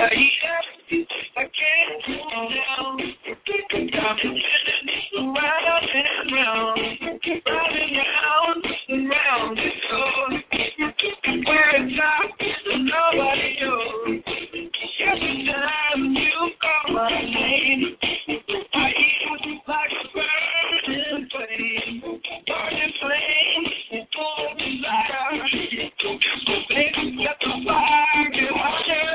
I can't cool down. Got me spinning round and round, riding round and round. Where it's out, nobody knows. Every time you call my name, I eat like a burning flame. Burning flame, full of desire. Baby, let the fire get hotter.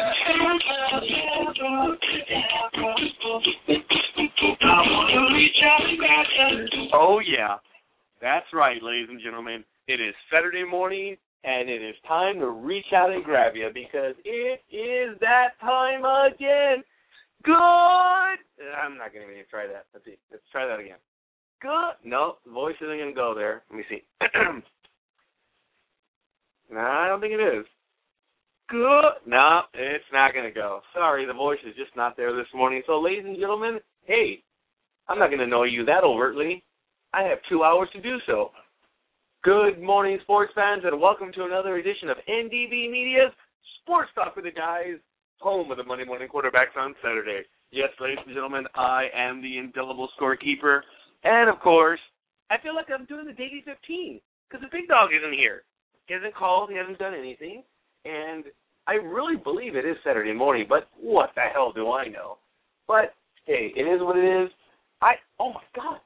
Oh, yeah. That's right, ladies and gentlemen. It is Saturday morning, and it is time to reach out and grab you because it is that time again. Good. I'm not going to even try that. Let's see. Let's try that again. Good. No, the voice isn't going to go there. Let me see. No, I don't think it is. Good. No, it's not going to go. Sorry, the voice is just not there this morning. So, ladies and gentlemen, hey, I'm not going to annoy you that overtly. I have 2 hours to do so. Good morning, sports fans, and welcome to another edition of NDB Media's Sports Talk with the Guys, home of the Monday Morning Quarterbacks on Saturday. Yes, ladies and gentlemen, I am the indelible scorekeeper. And, of course, I feel like I'm doing the Daily 15 because the big dog isn't here. He hasn't called. He hasn't done anything. And I really believe it is Saturday morning, but what the hell do I know? But, hey, it is what it is. Oh, my God.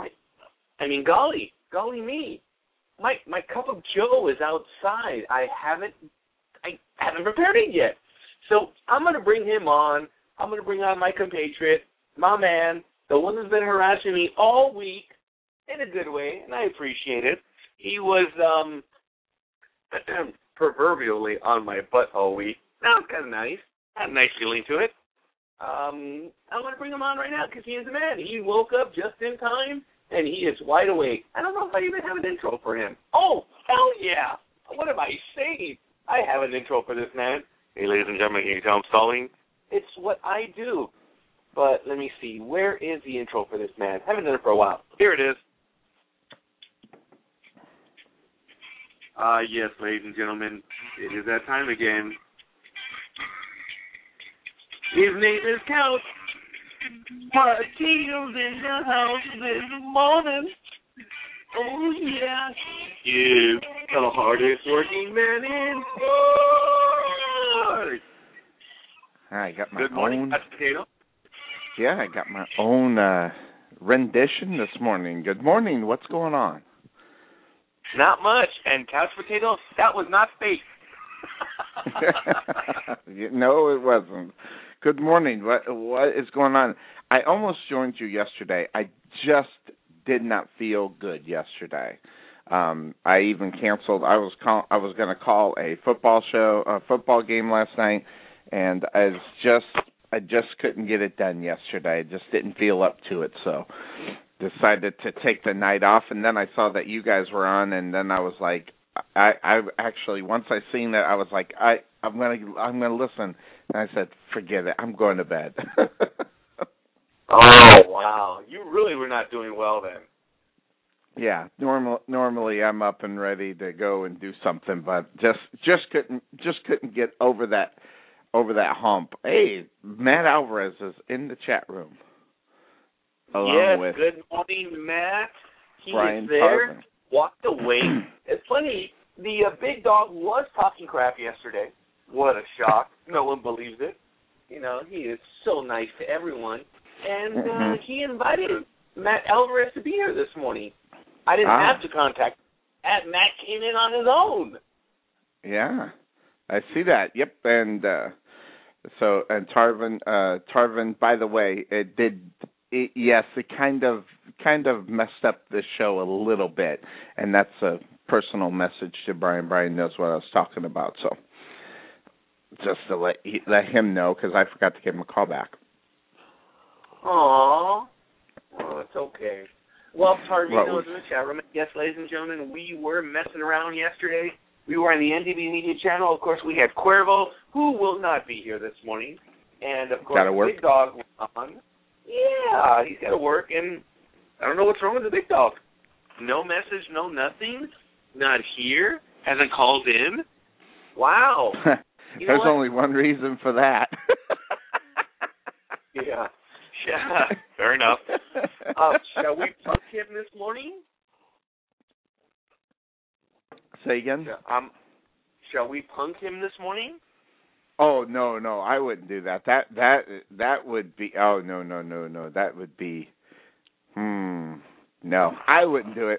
Golly me. My cup of Joe is outside. I haven't prepared it yet. So I'm going to bring him on. I'm going to bring on my compatriot, my man, the one that's been harassing me all week in a good way, and I appreciate it. He was proverbially on my butt all week. That was kind of nice. Had a nice feeling to it. I'm going to bring him on right now because he is a man. He woke up just in time, and he is wide awake. I don't know if I even have an intro for him. Oh, hell yeah. What am I saying? I have an intro for this man. Hey, ladies and gentlemen, can you tell I'm stalling? It's what I do. But let me see. Where is the intro for this man? Haven't done it for a while. Here it is. Yes, ladies and gentlemen, it is that time again. His name is Couch. Martino's in the house this morning. Oh, yeah. You, the hardest working man in sports. I got my Good morning, own. Couch Potato. Yeah, I got my own rendition this morning. Good morning. What's going on? Not much. And Couch Potato, that was not fake. No, it wasn't. Good morning. What is going on? I almost joined you yesterday. I just did not feel good yesterday. I even canceled. I was going to call a football game last night, and I just couldn't get it done yesterday. I just didn't feel up to it, so decided to take the night off. And then I saw that you guys were on, and then I was like, I actually, once I seen that, I was like, I'm gonna listen. And I said, forget it. I'm going to bed. Oh, wow. You really were not doing well then. Yeah, normally I'm up and ready to go and do something, but just couldn't get over that hump. Hey, Matt Alvarez is in the chat room. Yes, with good morning, Matt. He Brian is there. Tarvin. Walked away. It's funny, the big dog was talking crap yesterday. What a shock. No one believes it. You know, he is so nice to everyone. And he invited Matt Alvarez to be here this morning. I didn't have to contact him. Matt came in on his own. Yeah, I see that. Yep, and Tarvin, by the way, yes, it kind of messed up the show a little bit, and that's a personal message to Brian. Brian knows what I was talking about, so just to let him know, because I forgot to give him a call back. Aww. Oh, it's okay. Well, Tarvino is in the chat room. Yes, ladies and gentlemen, we were messing around yesterday. We were on the NDB Media channel. Of course, we had Cuervo, who will not be here this morning. And, of course, the big dog was on. Yeah, he's got to work, and I don't know what's wrong with the big dog. No message, no nothing, not here, hasn't called in. Wow. There's only one reason for that. fair enough. Shall we punk him this morning? Say again? Shall we punk him this morning? Oh, no, I wouldn't do that. That would be, oh, no. That would be, no, I wouldn't do it.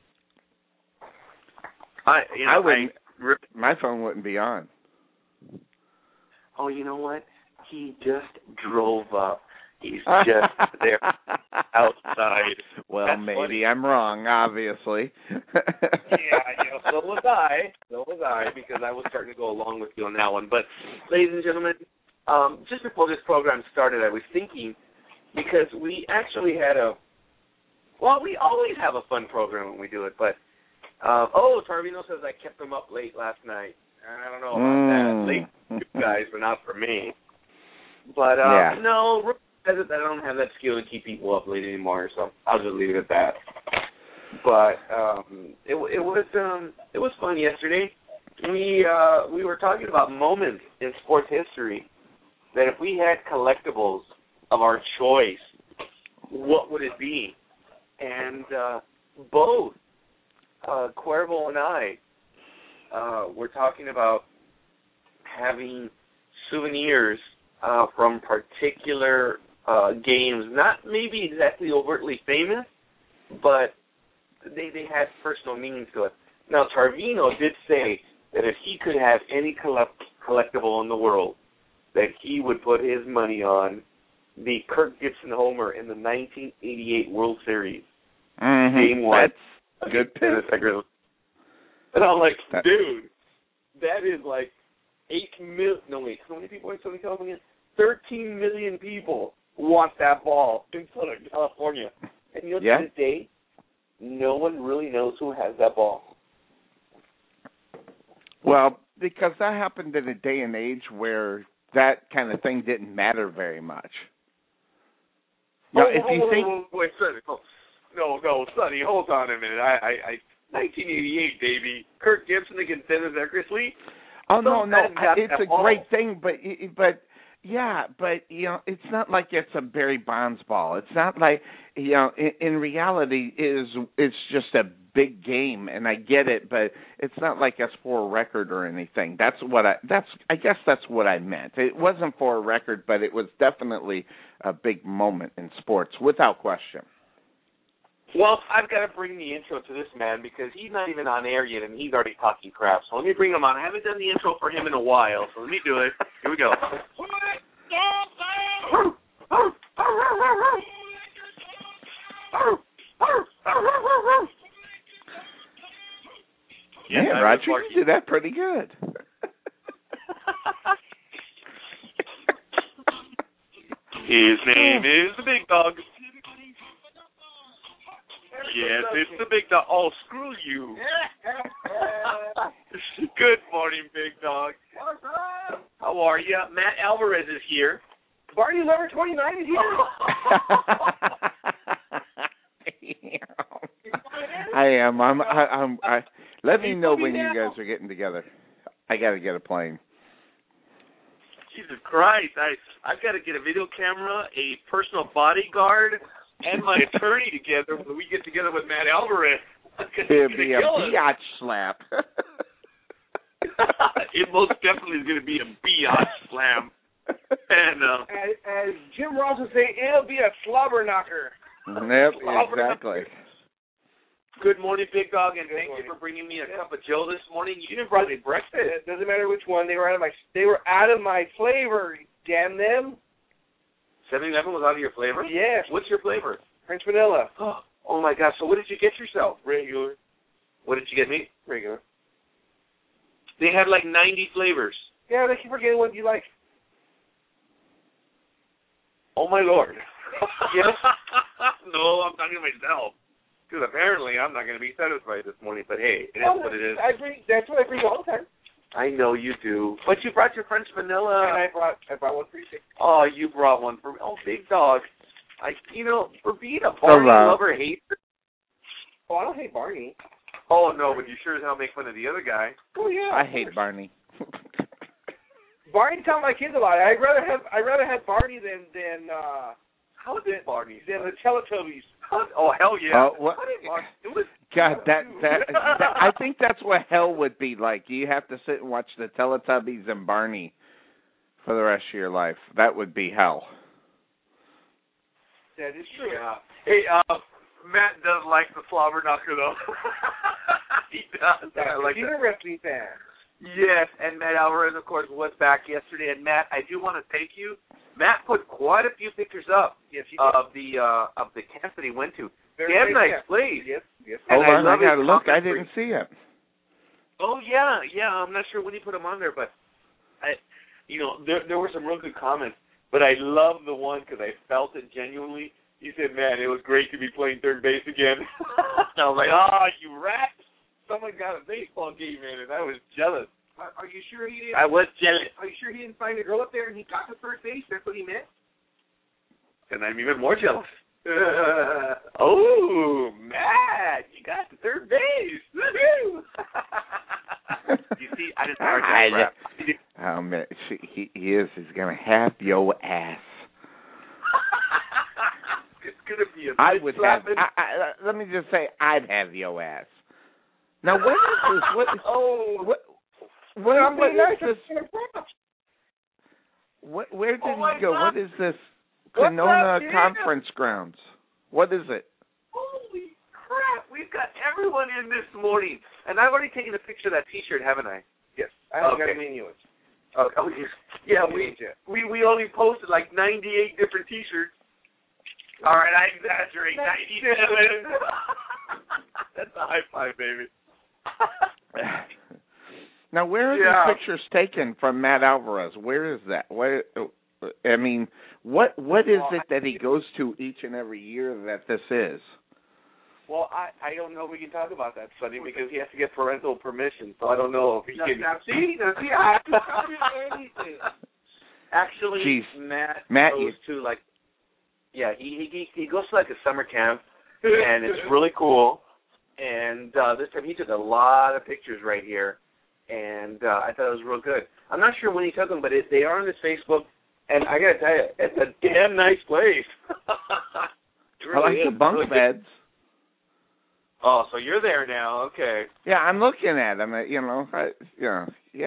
I wouldn't, my phone wouldn't be on. Oh, you know what? He just drove up. He's just there outside. Well, That's maybe funny. I'm wrong, obviously. Yeah, so was I, because I was starting to go along with you on that one. But, ladies and gentlemen, just before this program started, I was thinking, because we actually had we always have a fun program when we do it, but, Tarvino says I kept him up late last night. I don't know about that. Late for you guys, but not for me. But, no, Rick says that I don't have that skill to keep people up late anymore, so I'll just leave it at that. But it was fun yesterday. We were talking about moments in sports history that if we had collectibles of our choice, what would it be? And both Cuervo and I were talking about having souvenirs from particular games, not maybe exactly overtly famous, but they had personal meanings to it. Now, Tarvino did say that if he could have any collectible in the world, that he would put his money on the Kirk Gibson homer in the 1988 World Series. Game 1. That's a good pick. And I'm like, dude, that is like 8 million. No, wait, how many people are Southern California? 13 million people want that ball in Southern California. And you know, to this day, no one really knows who has that ball. Well, because that happened in a day and age where that kind of thing didn't matter very much. Wait, Sonny. No, Sonny, hold on a minute. I 1988, baby. Kirk Gibson against Dennis Eckersley. Oh, no, it's a great thing, but you know, it's not like it's a Barry Bonds ball. It's not like, you know, in reality, it's just a big game, and I get it, but it's not like it's for a record or anything. I guess that's what I meant. It wasn't for a record, but it was definitely a big moment in sports, without question. Well, I've got to bring the intro to this man because he's not even on air yet, and he's already talking crap. So let me bring him on. I haven't done the intro for him in a while, so let me do it. Here we go. Yeah, Roger, you did that pretty good. His name is the Big Dog. Yes, it's the Big Dog. Oh, screw you. Good morning, Big Dog. How are you? Matt Alvarez is here. Barney Lover 29 is here. I am. Let me know when you guys are getting together. I got to get a plane. Jesus Christ. I've got to get a video camera, a personal bodyguard, and my attorney together when we get together with Matt Alvarez. It'll be a biatch slap. It most definitely is going to be a biatch slam. And as Jim Ross would say, it'll be a slobber knocker. Yep, exactly. Good morning, Big Dog, and thank you for bringing me a cup of Joe this morning. You didn't bring me breakfast. It doesn't matter which one. They were out of my flavor. Damn them. 7-Eleven was out of your flavor? Yes. What's your flavor? French vanilla. Oh my gosh. So what did you get yourself? Regular. What did you get me? Regular. They had like 90 flavors. Yeah, they keep forgetting what you like. Oh my Lord. Yes? No, I'm talking to myself. Because apparently I'm not going to be satisfied this morning. But hey, it is what it is. That's what I bring all the time. I know you do. But you brought your French vanilla. And I brought one for you. Oh, you brought one for me. Oh, Big Dog. For being a Barney lover hater. Oh, I don't hate Barney. Oh, no, but you sure as hell make fun of the other guy. Oh, yeah. I hate Barney. Barney taught my kids a lot. I'd rather have Barney than How was it? Barney's. Yeah, the Teletubbies. Oh, hell yeah. What? It was. God, that I think that's what hell would be like. You have to sit and watch the Teletubbies and Barney for the rest of your life. That would be hell. That is true. Yeah. Hey, Matt does like the slobber knocker, though. He does. He's a wrestling fan. Yes, and Matt Alvarez, of course, was back yesterday. And Matt, I do want to thank you. Matt put quite a few pictures up of the camp that he went to. Very They have nice nice place. Yes. Hold on, I gotta look. I comment didn't see it. Oh yeah. I'm not sure when he put them on there, but there were some real good comments. But I love the one because I felt it genuinely. He said, "Man, it was great to be playing third base again." I was like, "Oh, you rat! Someone got a baseball game in, and I was jealous." Are you sure he didn't? I was jealous. Are you sure he didn't find a girl up there and he got to first base? That's what he meant. And I'm even more jealous. Oh, Matt, you got to third base. Woohoo! You see, I just heard that crap. Oh man, he is. He's gonna have your ass. It's gonna be a I would have. Let me just say, I'd have your ass. Now, what is this? What is where did he go? What is this? Canona Conference Grounds. What is it? Holy crap! We've got everyone in this morning, and I've already taken a picture of that T-shirt, haven't I? Yes, I haven't got any yours. Okay. Yeah, we only posted like 98 different T-shirts. All right, I exaggerate. 97. That's a high five, baby. Now, where are these pictures taken from Matt Alvarez? Where is that? Where? I mean, what is it that he goes to each and every year that this is? Well, I don't know if we can talk about that, Sonny, because he has to get parental permission, so I don't know if he can. Now, see, I have to tell you anything. Actually, Jeez. Matt goes to, like, he goes to, like, a summer camp, and it's really cool. And this time he took a lot of pictures right here, and I thought it was real good. I'm not sure when he took them, but they are on his Facebook, and I got to tell you, it's a damn nice place. Really I like the bunk really beds. Oh, so you're there now? Okay. Yeah, I'm looking at them. Yeah.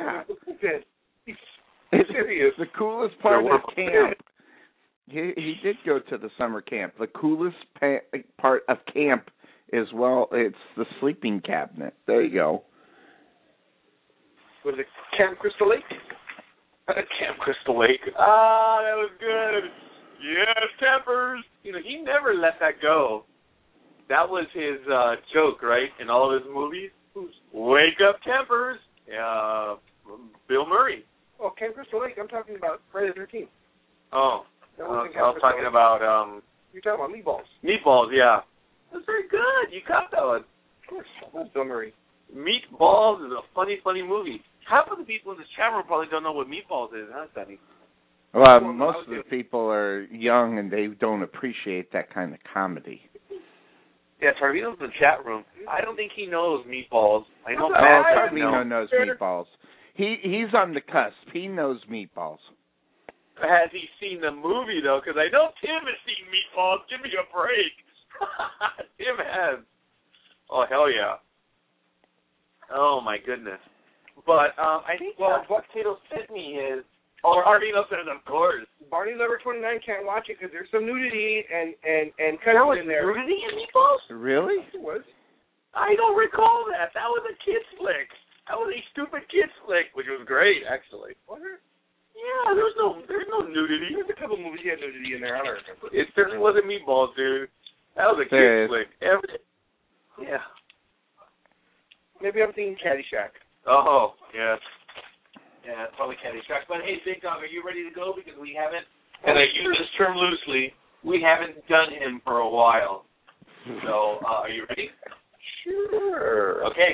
It's the coolest part of camp. He did go to the summer camp. The coolest part of camp is, well, it's the sleeping cabinet. There you go. Was it Camp Crystal Lake? Camp Crystal Lake. Ah, that was good. Yes, Tempers. He never let that go. That was his joke, right, in all of his movies? Wake up, Tempers. Bill Murray. Oh, Camp Crystal Lake. I'm talking about Friday the 13th. Oh. I was talking about... You're talking about Meatballs. Meatballs, yeah. That's very good. You got that one. Of course. That's Bill Murray. Meatballs is a funny, funny movie. Half of the people in this chat room probably don't know what Meatballs is, huh, Sonny? Well, most of the people are young and they don't appreciate that kind of comedy. Yeah, Tarvino's in the chat room. I don't think he knows Meatballs. I know Tarvino knows Meatballs. He's on the cusp. He knows Meatballs. Has he seen the movie, though? Because I know Tim has seen Meatballs. Give me a break. Tim has. Oh, hell yeah. Oh, my goodness. But I think what Tito sent me is... Oh, Tarvino says, of course. Barney Lover 29 can't watch it because there's some nudity and cutting in there. Nudity in Meatballs? Really? It was. I don't recall that. That was a kid's flick. That was a stupid kid's flick, which was great, actually. Was it? Yeah, there's no nudity. There's a couple movies that had nudity in there. I don't remember. It certainly wasn't Meatballs, dude. That was a kid's flick. Yeah. Maybe I'm thinking Caddyshack. Oh, yes. Yeah, probably Caddyshack. But hey, Big Dog, are you ready to go? Because we haven't, and I use this term loosely, we haven't done him for a while. So, are you ready? Sure. Okay.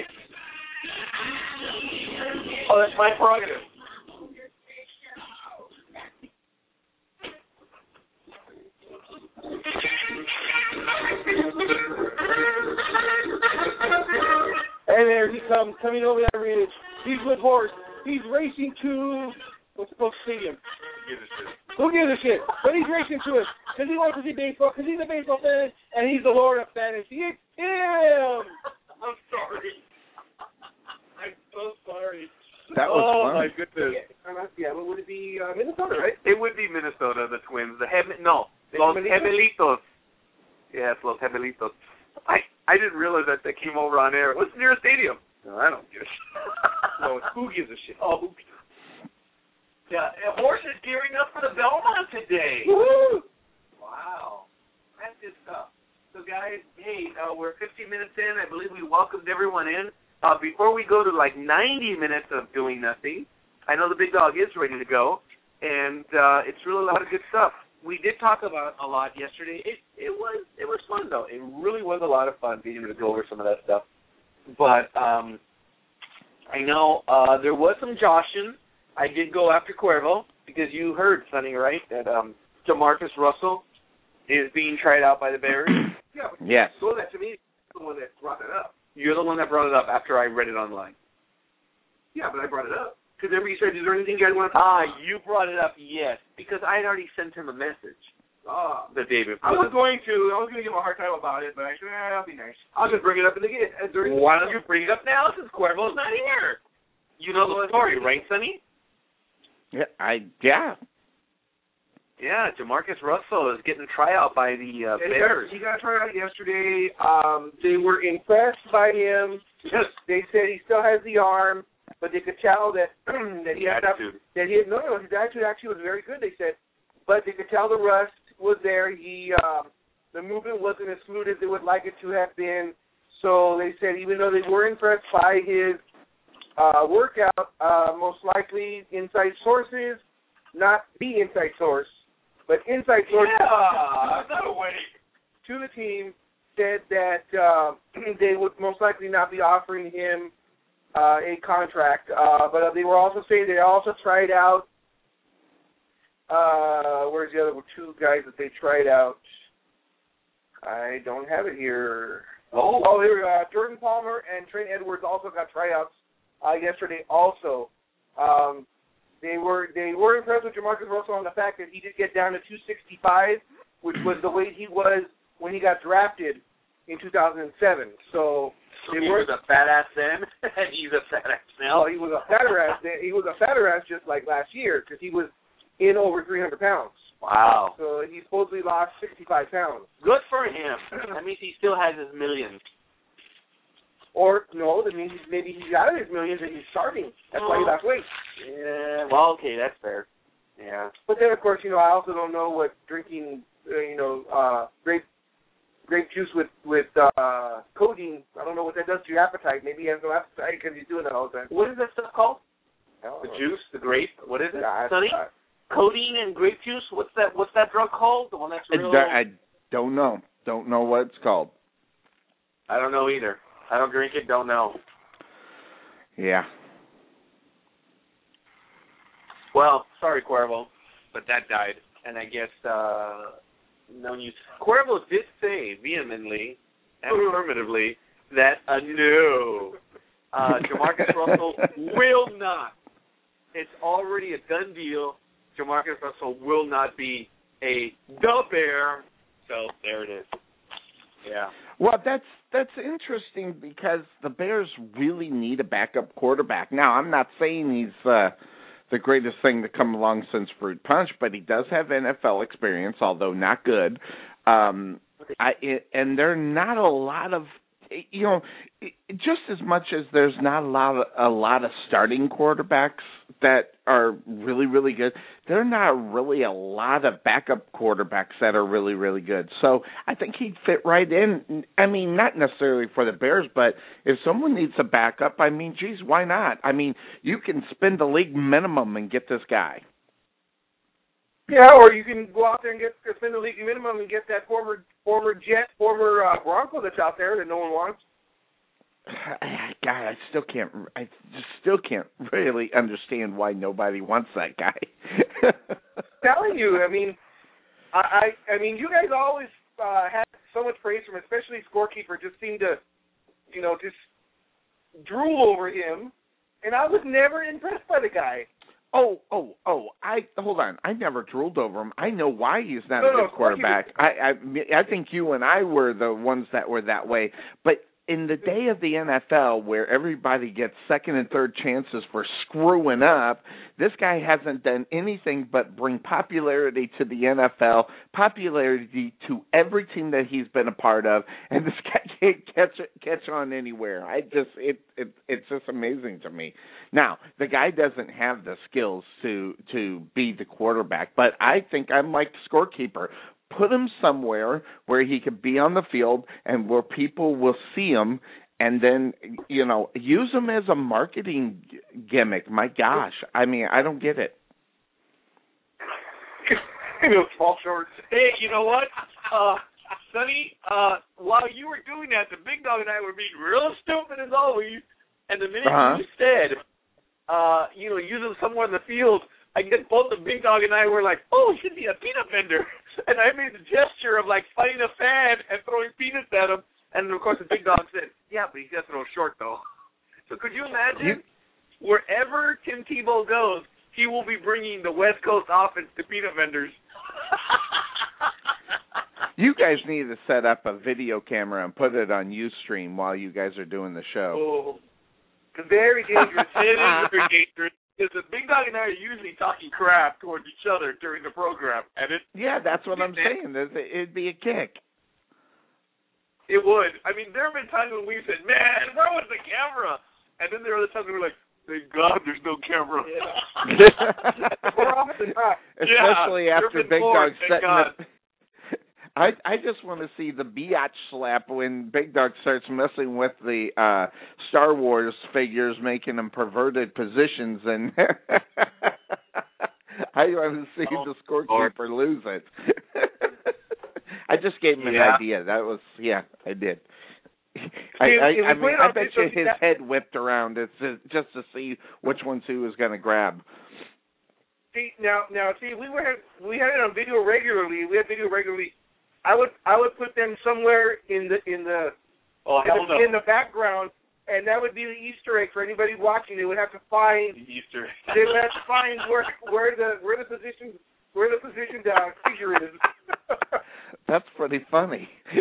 Oh, that's my prerogative. And there he comes, coming over that ridge. He's with horse. He's racing to what's the stadium? Give a shit. Who gives a shit? But he's racing to it. because he wants to see baseball, because he's a baseball fan, and he's the Lord of fantasy. It's him! I'm sorry. I'm so sorry. That was oh, fun. my goodness. Yeah, but would it be Minnesota, right? It would be Minnesota, the Twins. Los Gemelitos. Yes, Los Gemelitos. I didn't realize that they came over on air. What's the nearest stadium? No, I don't give a shit. No, who gives a shit? Oh, yeah, Horse is gearing up for the Belmont today. Woo-hoo! Wow. That's good stuff. So, guys, hey, we're 15 minutes in. I believe we welcomed everyone in. Before we go to, 90 minutes of doing nothing, I know the big dog is ready to go, and it's really a lot of good stuff. We did talk about a lot yesterday. It was fun, though. It really was a lot of fun being able to go over some of that stuff. But I know there was some joshing. I did go after Cuervo because you heard, Sonny, right, that Jamarcus Russell is being tried out by the Bears. Yeah, but Yes. so that to me, the one that brought that up. You're the one that brought it up after I read it online. Yeah, but I brought it up. Because remember you said, is there anything you guys want to talk about? You brought it up, yes, because I had already sent him a message the day before. I was going to give him a hard time about it, but I said, I'll be nice. I'll just bring it up during. Why don't you bring it up now since Cuervo's not here? You know the story, right, Sonny? Yeah. Yeah, Jamarcus Russell is getting a tryout by the Bears. He got a tryout yesterday. They were impressed by him. They said he still has the arm, but they could tell that he had attitude. His attitude actually was very good. They said, but they could tell the rust was there. The movement wasn't as smooth as they would like it to have been. So they said even though they were impressed by his workout, most likely inside sources, not the inside source, but inside sources to the team said that they would most likely not be offering him a contract. But they were also saying they also tried out, where's the other two guys that they tried out? I don't have it here. Oh, here we go. Jordan Palmer and Trent Edwards also got tryouts yesterday also. They were impressed with Jamarcus Russell on the fact that he did get down to 265, which was the weight he was when he got drafted in 2007. So he was a fat ass then, and he's a fat ass now. He was a fatter ass. He was a fatter ass just like last year because he was in over 300 pounds. Wow. So he supposedly lost 65 pounds. Good for him. That means he still has his millions. Or, no, that means maybe he's out of his millions and he's starving. That's why he lost weight. Yeah, well, okay, that's fair. Yeah. But then, of course, I also don't know what drinking, grape juice with codeine, I don't know what that does to your appetite. Maybe he has no appetite because he's doing that all the time. What is that stuff called? The juice, the grape, what is it, Sonny? Codeine and grape juice, what's that drug called? The one that's real... I don't know. Don't know what it's called. I don't know either. I don't drink it, don't know. Yeah. Well, sorry, Cuervo, but that died. And I guess no news. Cuervo did say vehemently and affirmatively that no, Jamarcus Russell will not. It's already a done deal. Jamarcus Russell will not be the Bear. So there it is. Yeah. Well, that's interesting because the Bears really need a backup quarterback. Now, I'm not saying he's the greatest thing to come along since Fruit Punch, but he does have NFL experience, although not good. And there are not a lot of, just as much as there's not a lot of starting quarterbacks that are really, really good, there are not really a lot of backup quarterbacks that are really, really good. So I think he'd fit right in. I mean, not necessarily for the Bears, but if someone needs a backup, I mean, geez, why not? I mean, you can spend the league minimum and get this guy. Yeah, or you can go out there and spend the league minimum and get that former Bronco that's out there that no one wants. God, I still can't really understand why nobody wants that guy. Telling you, I mean, you guys always had so much praise from him, especially Scorekeeper. Just seemed to, just drool over him, and I was never impressed by the guy. Oh! Hold on. I never drooled over him. I know why he's not No, a no, good quarterback. I think you and I were the ones that were that way. But in the day of the NFL, where everybody gets second and third chances for screwing up, this guy hasn't done anything but bring popularity to the NFL, popularity to every team that he's been a part of, and this guy can't catch on anywhere. It's just amazing to me. Now, the guy doesn't have the skills to be the quarterback, but I think I'm like the scorekeeper. Put him somewhere where he could be on the field and where people will see him, and then, use him as a marketing gimmick. My gosh. I mean, I don't get it. Fall short. Hey, you know what? Sonny, while you were doing that, the big dog and I were being real stupid as always, and the minute you said, use him somewhere in the field, I guess both the big dog and I were like, oh, he should be a peanut vendor. And I made the gesture of, like, fighting a fan and throwing peanuts at him. And, of course, the big dog said, yeah, but he's got to throw short, though. So could you imagine, wherever Tim Tebow goes, he will be bringing the West Coast offense to peanut vendors. You guys need to set up a video camera and put it on Ustream while you guys are doing the show. Oh, very dangerous. It is very dangerous. Because the big dog and I are usually talking crap towards each other during the program. And that's what I'm saying. It'd be a kick. It would. I mean, there have been times when we said, man, where was the camera? And then there are other times when we're like, thank God there's no camera. Yeah. We're off the top. Especially after Big Dog setting up. I just want to see the biatch slap when Big Dog starts messing with the Star Wars figures, making them perverted positions, and I want to see the scorekeeper lose it. I just gave him an idea. That was, I did. I bet you his head whipped around just to see which ones he was going to grab. See, now, we had it on video regularly. We had video regularly. I would put them somewhere in the background, and that would be the Easter egg for anybody watching. They would have to find the Easter egg. They would have to find where the position figure is. That's pretty funny. You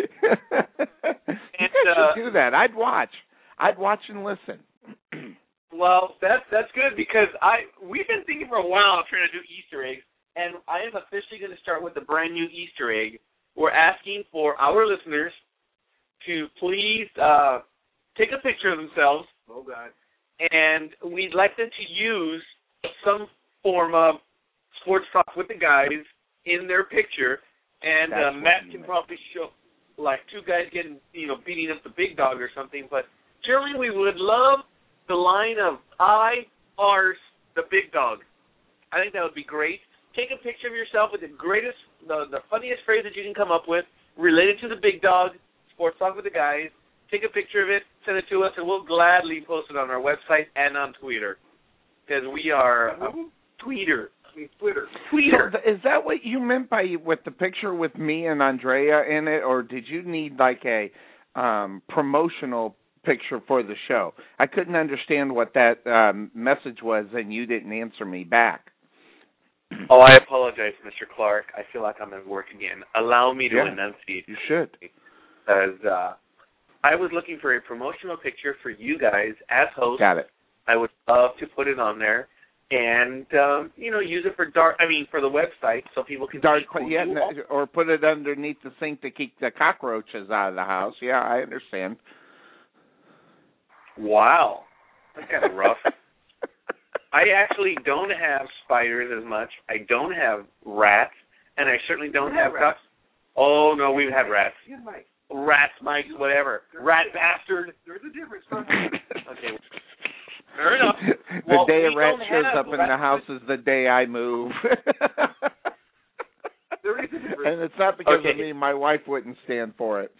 should do that. I'd watch and listen. Well, that's good because we've been thinking for a while trying to do Easter eggs, and I am officially going to start with a brand new Easter egg. We're asking for our listeners to please take a picture of themselves. Oh, God. And we'd like them to use some form of sports talk with the guys in their picture. And Matt can probably show, like, two guys getting, beating up the big dog or something. But generally, we would love the line of I arse the big dog. I think that would be great. Take a picture of yourself with the funniest phrase that you can come up with related to the big dog, sports talk with the guys. Take a picture of it, send it to us, and we'll gladly post it on our website and on Twitter. Because we are Twitter. So is that what you meant with the picture with me and Andrea in it, or did you need like a promotional picture for the show? I couldn't understand what that message was, and you didn't answer me back. Oh, I apologize, Mr. Clark. I feel like I'm at work again. Allow me to enunciate. You should. Because I was looking for a promotional picture for you guys as hosts. Got it. I would love to put it on there and, use it for the website so people can see or put it underneath the sink to keep the cockroaches out of the house. Yeah, I understand. Wow. That's kind of rough. I actually don't have spiders as much. I don't have rats, and I certainly don't have ducks. Oh, no, we've had rats. Rats, mice, whatever. Rat bastard. There's a difference. Okay. Fair enough. The day a rat shows up in the house is the day I move. There is a difference. And it's not because of me. My wife wouldn't stand for it.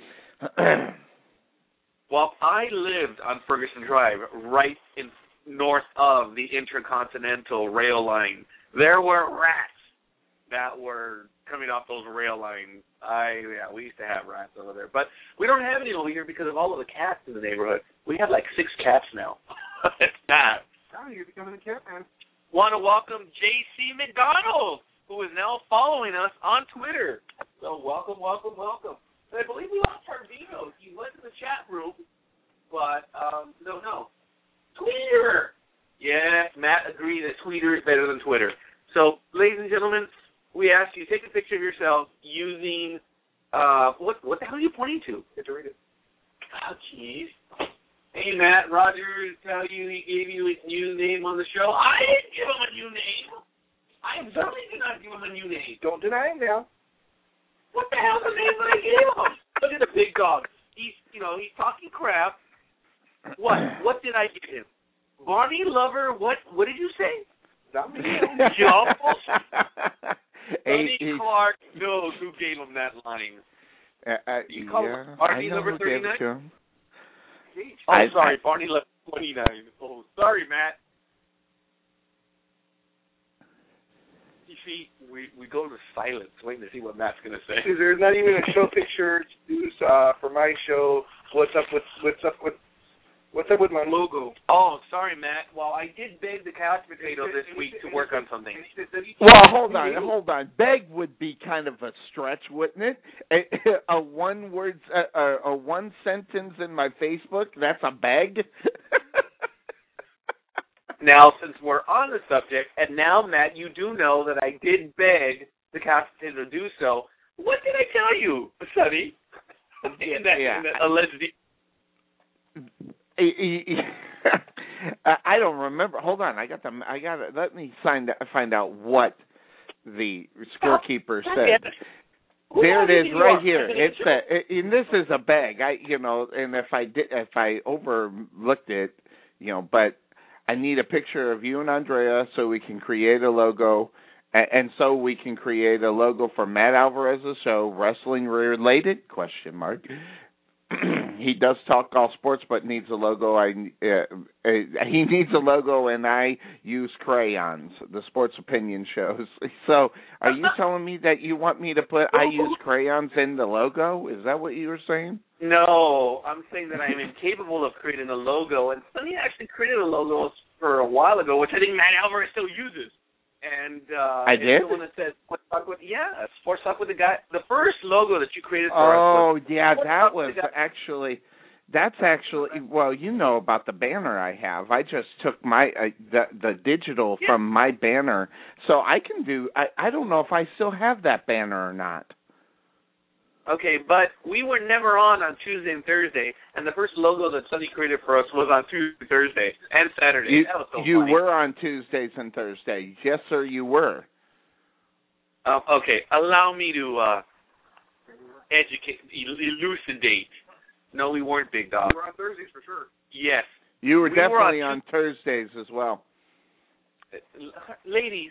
Well, I lived on Ferguson Drive, right in north of the Intercontinental Rail Line. There were rats that were coming off those rail lines. We used to have rats over there. But we don't have any over here because of all of the cats in the neighborhood. We have like 6 cats now. It's bad. Oh, you're becoming a cat man. Want to welcome J.C. McDonald, who is now following us on Twitter. So welcome. And I believe we lost Tarvino. He went to the chat room, but no. Twitter. Yes, Matt agreed that Twitter is better than Twitter. So, ladies and gentlemen, we ask you take a picture of yourself using what the hell are you pointing to? Get to read it. Oh, jeez. Hey, Matt, Roger tell you he gave you his new name on the show. I didn't give him a new name. I certainly did not give him a new name. Don't deny him now. What the hell's the name that I gave him? Look at the big dog. He's talking crap. What did I give him? Barney Lover, what did you say? Not me. Jumbles? Hey, Clark knows who gave him that line. You call him Barney Lover 39? Sorry, Barney Lover 29. Oh, sorry, Matt. You see, we go to silence waiting to see what Matt's going to say. There's not even a show picture for my show. What's up with my logo? Oh, sorry, Matt. Well, I did beg the couch potato this week to work on something. Well, hold on. Beg would be kind of a stretch, wouldn't it? A one sentence in my Facebook, that's a beg? Now, since we're on the subject, and now, Matt, you do know that I did beg the couch potato to do so. What did I tell you, Sonny? In that alleged... I don't remember. Hold on, let me find out what the scorekeeper said. There it is, right here. And this is a bag. And if I overlooked it, but I need a picture of you and Andrea so we can create a logo, and so we can create a logo for Matt Alvarez's show, wrestling related ? He does talk all sports, but needs a logo. He needs a logo, and I use crayons, the sports opinion shows. So, are you telling me that you want me to put I use crayons in the logo? Is that what you were saying? No, I'm saying that I am incapable of creating a logo, and Sonny actually created a logo for a while ago, which I think Matt Alvarez still uses. And I did? the one that says Sports Talk with Sports Talk with the guy. The first logo that you created for us. Oh, yeah, that's actually well, you know about the banner I have. I just took my the digital from my banner, so I can do. I don't know if I still have that banner or not. Okay, but we were never on Tuesday and Thursday, and the first logo that Sonny created for us was on Tuesday, Thursday, and Saturday. That was so you funny. were on Tuesdays and Thursdays. Yes, sir, you were. Okay, allow me to elucidate. No, we weren't, Big Dog. We were on Thursdays for sure. Yes. You were definitely on Thursdays as well. Ladies.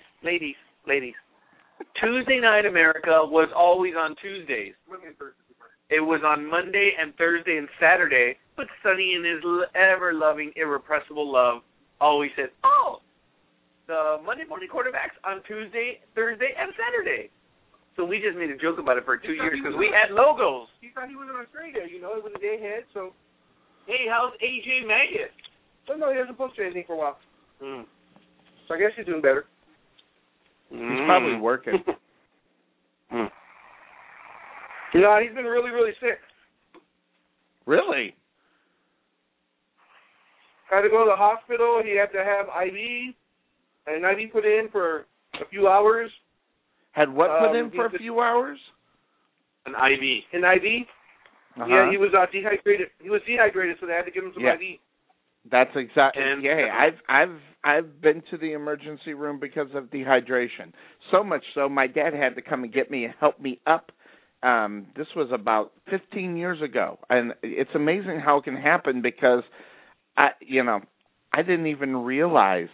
Tuesday Night America was always on Tuesdays. Monday and Thursday. It was on Monday and Thursday and Saturday, but Sonny, in his ever-loving, irrepressible love, always said, the Monday morning quarterbacks on Tuesday, Thursday, and Saturday. So we just made a joke about it for 2 years because we had logos. He thought he was on Australia, it was a day ahead, so... Hey, how's AJ Maggot? So no, he hasn't posted anything for a while. So I guess he's doing better. He's probably working. No, he's been really, really sick. Really? Had to go to the hospital. He had to have an IV put in for a few hours. Had what put in for a few hours? An IV. An IV? Uh-huh. Yeah, he was dehydrated. He was dehydrated, so they had to give him some IV. That's exactly. I've been to the emergency room because of dehydration. So much so, my dad had to come and get me and help me up. This was about 15 years ago, and it's amazing how it can happen because I didn't even realize,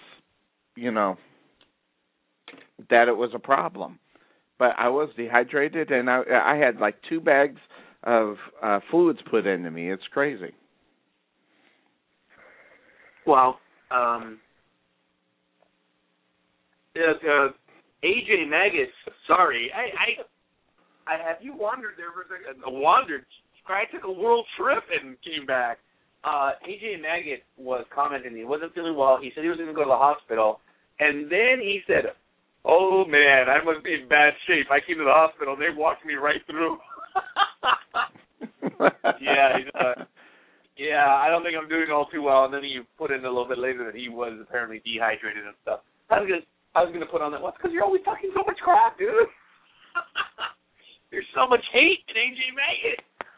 that it was a problem. But I was dehydrated, and I had like 2 bags of fluids put into me. It's crazy. Well, AJ Maggot, sorry, I have you wandered there for a second? I took a world trip and came back. AJ Maggot was commenting he wasn't feeling well. He said he was going to go to the hospital, And then he said, "Oh, man, I must be in bad shape. I came to the hospital. They walked me right through." Yeah, I don't think I'm doing all too well. And then he put in a little bit later that he was apparently dehydrated and stuff. I was gonna put on that. Well, it's because you're always talking so much crap, dude. There's so much hate in AJ Maggett.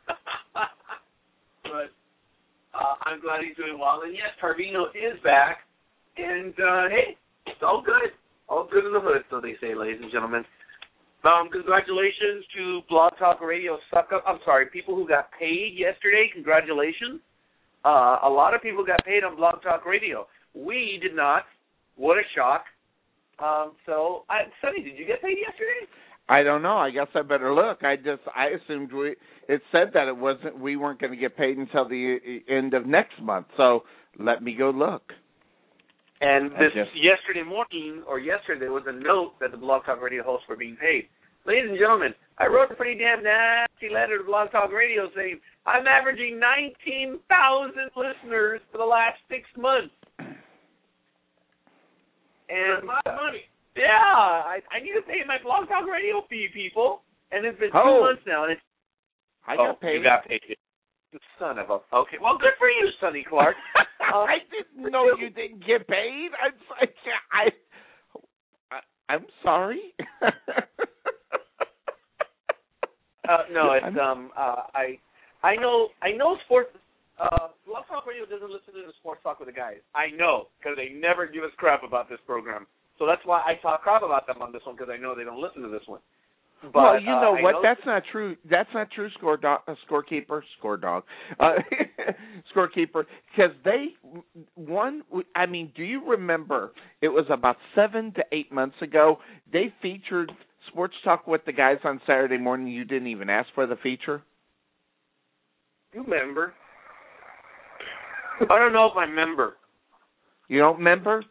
But I'm glad he's doing well. And yes, Tarvino is back. And hey, it's all good. All good in the hood, so they say, ladies and gentlemen. Congratulations to Blog Talk Radio Suck Up. I'm sorry, people who got paid yesterday, congratulations. A lot of people got paid on Blog Talk Radio. We did not. What a shock. Sonny, did you get paid yesterday? I don't know. I guess I better look. I assumed it said that we weren't going to get paid until the end of next month. So let me go look. And yesterday morning, or yesterday, there was a note that the Blog Talk Radio hosts were being paid. Ladies and gentlemen, I wrote a pretty damn nasty letter to Blog Talk Radio saying, I'm averaging 19,000 listeners for the last 6 months. And my money. Yeah, I need to pay my Blog Talk Radio fee, people. And it's been 2 months now. And I got paid. You got paid. Son of a... Okay, well, good for you, Sonny Clark. I didn't know you didn't get paid. I'm sorry. No, it's I know sports. Blog Talk Radio doesn't listen to the Sports Talk with the guys. I know because they never give us crap about this program. So that's why I talk crap about them on this one because I know they don't listen to this one. But, well, you know what? That's not true. That's not true, scorekeeper. Because I mean, do you remember? It was about 7 to 8 months ago. They featured Sports Talk with the guys on Saturday morning. You didn't even ask for the feature. You remember? I don't know if I remember. You don't remember?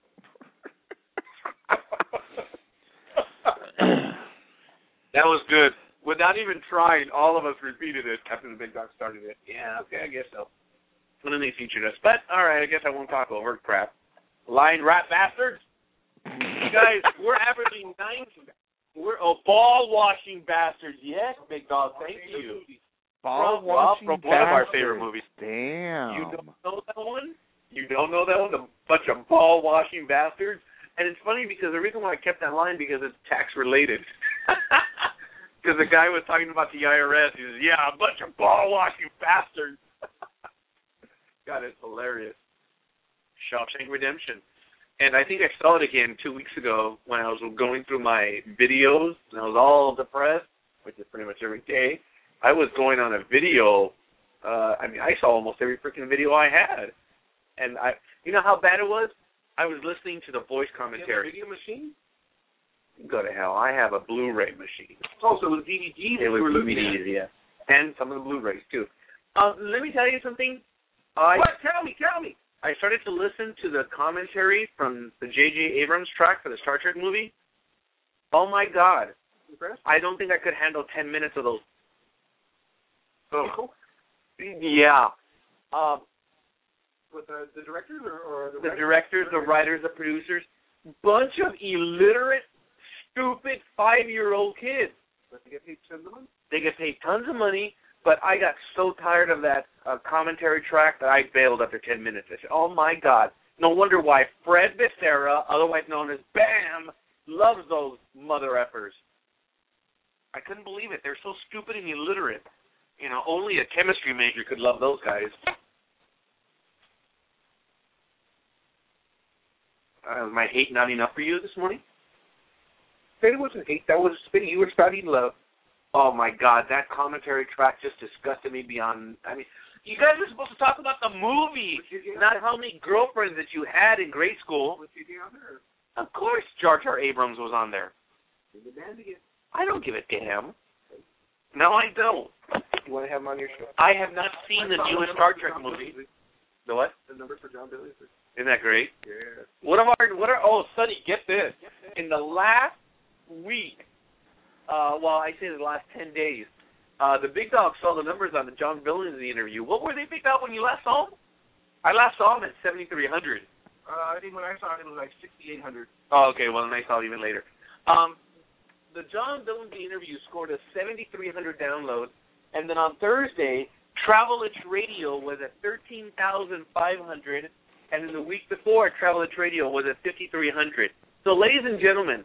That was good. Without even trying, all of us repeated it after the Big Dog started it. Yeah, okay, I guess so. And then they featured us. But, all right, I guess I won't talk over it. Crap. Lying rat bastards. You guys, we're averaging 9. We're ball-washing bastards. Yes, Big Dog, thank you. Ball-washing bastards. One of our favorite movies. Damn. You don't know that one? You don't know that one? A bunch of ball-washing bastards? And it's funny because the reason why I kept that line because it's tax-related. Because the guy was talking about the IRS. He says, yeah, a bunch of ball-washing bastards. God, it's hilarious. Shawshank Redemption. And I think I saw it again 2 weeks ago when I was going through my videos, and I was all depressed, which is pretty much every day. I was going on a video. I saw almost every freaking video I had. And you know how bad it was? I was listening to the voice commentary. You have a video machine? Go to hell. I have a Blu-ray machine. Oh, so it was DVDs that you were looking at. Yeah. And some of the Blu-rays, too. Let me tell you something. What? Tell me. I started to listen to the commentary from the J.J. Abrams track for the Star Trek movie. Oh, my God. Impressed? I don't think I could handle 10 minutes of those. Oh. Yeah. With the directors or the directors, the writers, the producers, bunch of illiterate, stupid 5-year-old kids. But they get paid tons of money? They get paid tons of money, but I got so tired of that commentary track that I bailed after 10 minutes. I said, oh, my God. No wonder why Fred Becerra, otherwise known as Bam, loves those mother effers. I couldn't believe it. They're so stupid and illiterate. You know, only a chemistry major could love those guys. My hate not enough for you this morning? It wasn't hate. That was spitting. You were spouting love. Oh, my God. That commentary track just disgusted me beyond... I mean, you guys were supposed to talk about the movie, not how many girlfriends that you had in grade school. Was he on there? Of course Jar Jar Abrams was on there. The band again. I don't give a damn. No, I don't. You want to have him on your show? I have not seen the newest Star Trek movie. The what? The numbers for John Billy. Isn't that great? Yeah. Oh, Sonny, get this. In the last week, I say the last 10 days, the Big Dog saw the numbers on the John Billings interview. What were they picked out when you last saw him? I last saw him at 7,300. I think when I saw it, it was like 6,800. Oh, okay. Well, then I saw it even later. The John Billingsley interview scored a 7,300 downloads, and then on Thursday, Travelage Radio was at 13,500, and then the week before, Travelage Radio was at 5,300. So, ladies and gentlemen,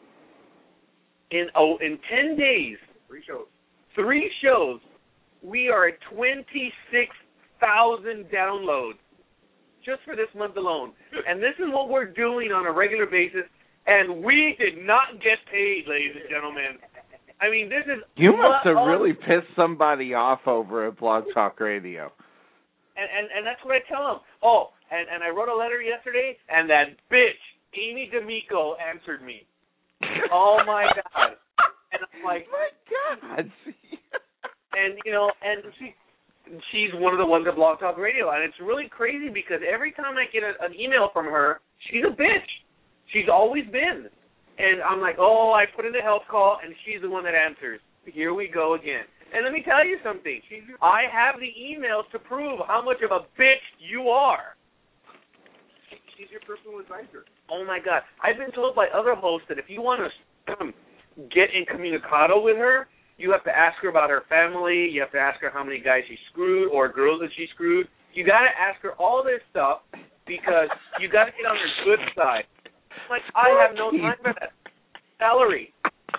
in 10 days, 3 shows, we are at 26,000 downloads just for this month alone. And this is what we're doing on a regular basis, and we did not get paid, ladies and gentlemen. I mean, this is... You must have really pissed somebody off over at Blog Talk Radio. And that's what I tell them. Oh, and I wrote a letter yesterday, and that bitch, Amy D'Amico, answered me. Oh, my God. And I'm like... My God. And, you know, and she's one of the ones at Blog Talk Radio, and it's really crazy because every time I get an email from her, she's a bitch. She's always been. And I'm like, oh, I put in a help call, and she's the one that answers. Here we go again. And let me tell you something. I have the emails to prove how much of a bitch you are. She's your personal advisor. Oh, my God. I've been told by other hosts that if you want to get incommunicado with her, you have to ask her about her family. You have to ask her how many guys she screwed or girls that she screwed. You got to ask her all this stuff because you got to get on her good side. Like, I have no time for that salary.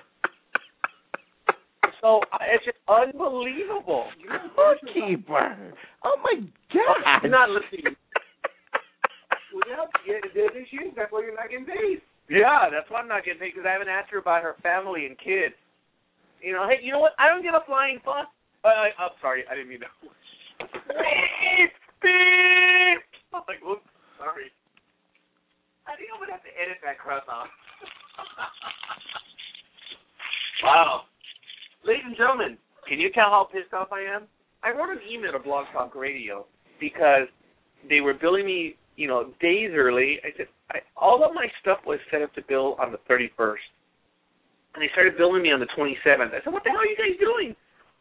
So it's just unbelievable. Bookkeeper. Oh, my God. I'm not listening. Well, yeah, there's issues. That's why you're not getting paid. Yeah, that's why I'm not getting paid, because I haven't asked her about her family and kids. You know, hey, you know what? I don't give a flying fuck. I'm sorry, I didn't mean to. Beep! I'm like, oops, sorry. I think I'm going to have to edit that crap out. Wow. Ladies and gentlemen, can you tell how pissed off I am? I wrote an email to Blog Talk Radio because they were billing me, you know, days early. I said, all of my stuff was set up to bill on the 31st. And they started billing me on the 27th. I said, what the hell are you guys doing?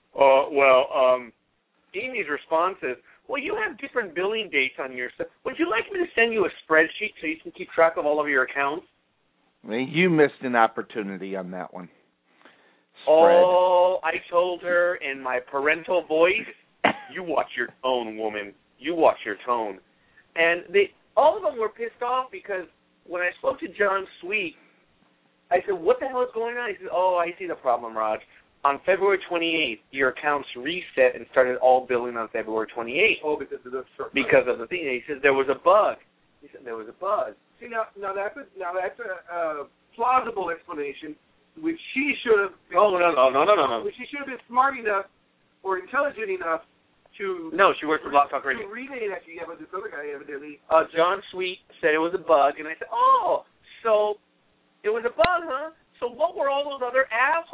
Amy's response is, well, you have different billing dates on your stuff. Would you like me to send you a spreadsheet so you can keep track of all of your accounts? I mean, you missed an opportunity on that one. Oh, I told her in my parental voice, you watch your tone, woman. You watch your tone. And all of them were pissed off because when I spoke to John Sweet, I said, what the hell is going on? He said, oh, I see the problem, Raj. On February 28th, your accounts reset and started all billing on February 28th. Oh, because of the thing. He said there was a bug. He said there was a bug. See, now that's a plausible explanation, which she should have. Oh no. Which she should have been smart enough or intelligent enough to. No, she worked for Blog Talk Radio. To relay that to you, but this other guy evidently. John Sweet said it was a bug, and I said, oh, so it was a bug, huh? So what were all those other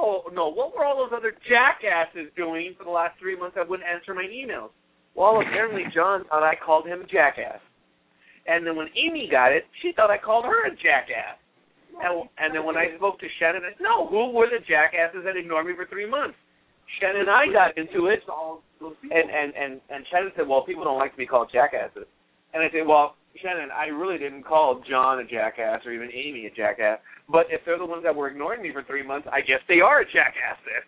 jackasses doing for the last 3 months that wouldn't answer my emails? Well, apparently John thought I called him a jackass. And then when Amy got it, she thought I called her a jackass. And then when I spoke to Shannon, I said, no, who were the jackasses that ignored me for 3 months? Shannon and I got into it, and Shannon said, well, people don't like to be called jackasses. And I said, well, Shannon, I really didn't call John a jackass or even Amy a jackass. But if they're the ones that were ignoring me for 3 months, I guess they are a jackass then.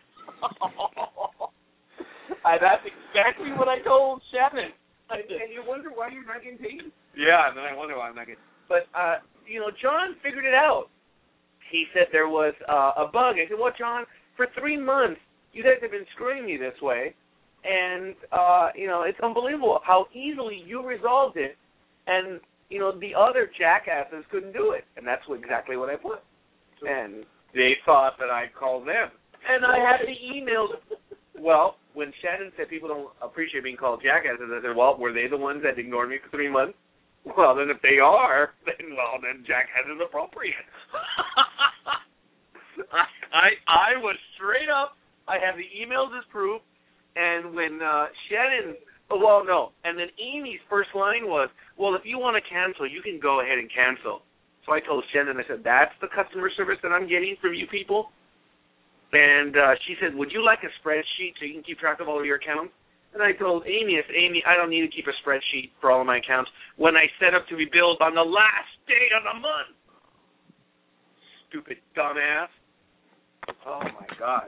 That's exactly what I told Shannon. And you wonder why you're not getting paid? Yeah, and then I wonder why I'm not getting paid. But, John figured it out. He said there was a bug. I said, well, John, for 3 months, you guys have been screwing me this way. And, it's unbelievable how easily you resolved it. And, the other jackasses couldn't do it. And that's exactly what I put. And they thought that I called them. And I had the emails. Well, when Shannon said people don't appreciate being called jackasses, I said, well, were they the ones that ignored me for 3 months? Well, then if they are, then jackass is appropriate. I was straight up. I have the emails as proof. And when Shannon... and then Amy's first line was, well, if you want to cancel, you can go ahead and cancel. So I told Shannon, I said, that's the customer service that I'm getting from you people? And she said, would you like a spreadsheet so you can keep track of all of your accounts? And I told Amy, I don't need to keep a spreadsheet for all of my accounts when I set up to be billed on the last day of the month. Stupid dumbass. Oh, my God.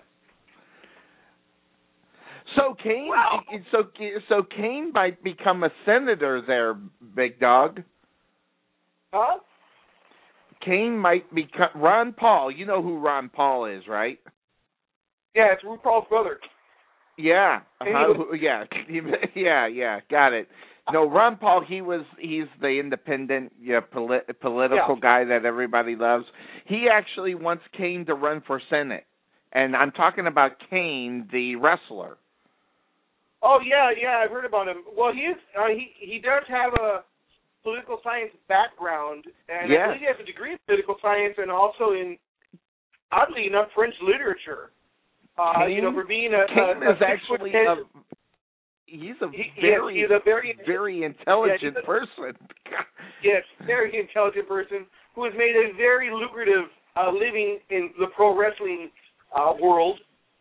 So Kane, Wow. so Kane might become a senator there, big dog. Huh? Kane might become Ron Paul. You know who Ron Paul is, right? Yeah, it's RuPaul's brother. Yeah. Yeah. Yeah. Got it. No, Ron Paul. He's the independent, political guy that everybody loves. He actually wants Kane to run for Senate, and I'm talking about Kane, the wrestler. Oh yeah, I've heard about him. Well, he does have a political science background, and I believe he has a degree in political science and also in, oddly enough, French literature. Kane, for being Kane is actually he's a very intelligent person. Yes, very intelligent person who has made a very lucrative living in the pro wrestling world.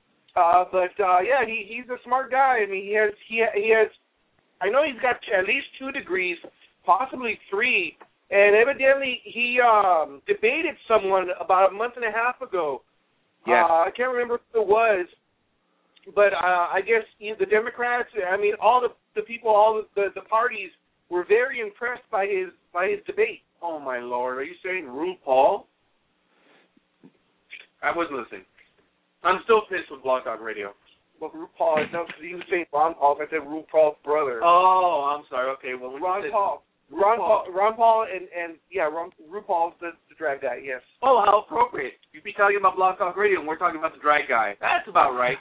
He's a smart guy. I mean, he has. I know he's got at least 2 degrees, possibly 3, and evidently he debated someone about a month and a half ago. Yeah. I can't remember who it was, but I guess the Democrats. I mean, all the people, all the parties were very impressed by his debate. Oh, my Lord. Are you saying RuPaul? I wasn't listening. I'm still pissed with Blog Talk Radio. Well, RuPaul, no, because you say Ron Paul. I said RuPaul's brother. Oh, I'm sorry. Okay, well, Ron Paul. RuPaul's the drag guy, yes. Oh, how appropriate. You'd be talking about Blog Talk Radio, and we're talking about the drag guy. That's about right.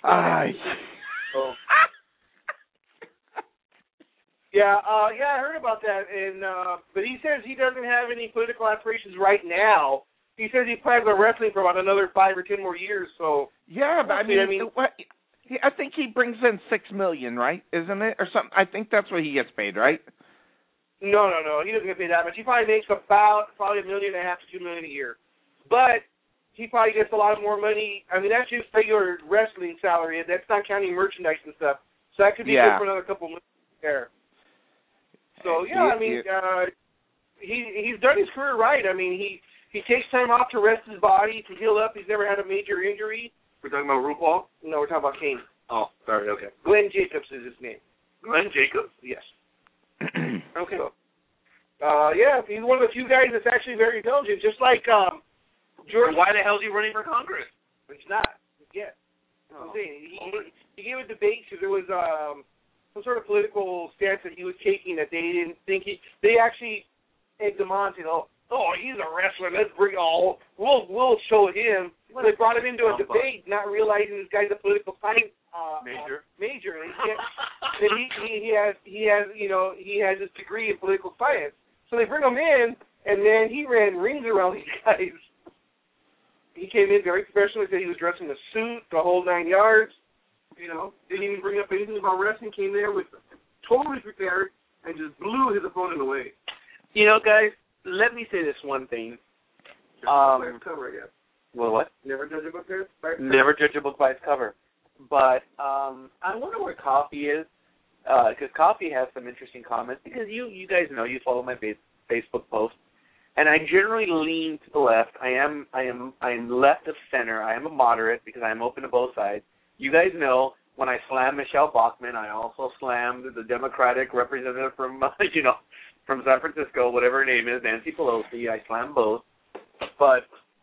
I heard about that, and but he says he doesn't have any political aspirations right now. He says he plans on wrestling for about another 5 or 10 more years. So yeah, but I think he brings in $6 million, right? Isn't it, or something? I think that's what he gets paid, right? No. He doesn't get paid that much. He probably makes about $1.5 million to $2 million a year, but he probably gets a lot more money. I mean, that's just regular wrestling salary. That's not counting merchandise and stuff. So that could be good for another couple million there. So he's done his career right. I mean, he takes time off to rest his body, to heal up. He's never had a major injury. We're talking about RuPaul? No, we're talking about Kane. Oh, sorry, okay. Glenn Jacobs is his name. Glenn Jacobs? Yes. Okay. He's one of the few guys that's actually very intelligent, just like George. Why the hell is he running for Congress? He's not. Yeah. I'm saying he gave a debate because there was some sort of political stance that he was taking that they didn't think they actually egged him on to, he's a wrestler, let's bring we'll show him. They brought him into a debate, not realizing this guy's a political science major. And he has this degree in political science. So they bring him in, and then he ran rings around these guys. He came in very professionally, said he was dressed in a suit, the whole 9 yards. Didn't even bring up anything about wrestling. Came there with totally prepared and just blew his opponent away. Guys, let me say this one thing. Cover, I guess. Well, what? Never judge a book by its cover. Never judge a book by its cover. But I wonder where Coffee is, because Coffee has some interesting comments. Because you guys know, you follow my Facebook posts, and I generally lean to the left. I am left of center. I am a moderate because I am open to both sides. You guys know when I slammed Michelle Bachmann, I also slammed the Democratic representative from from San Francisco, whatever her name is, Nancy Pelosi. I slammed both. But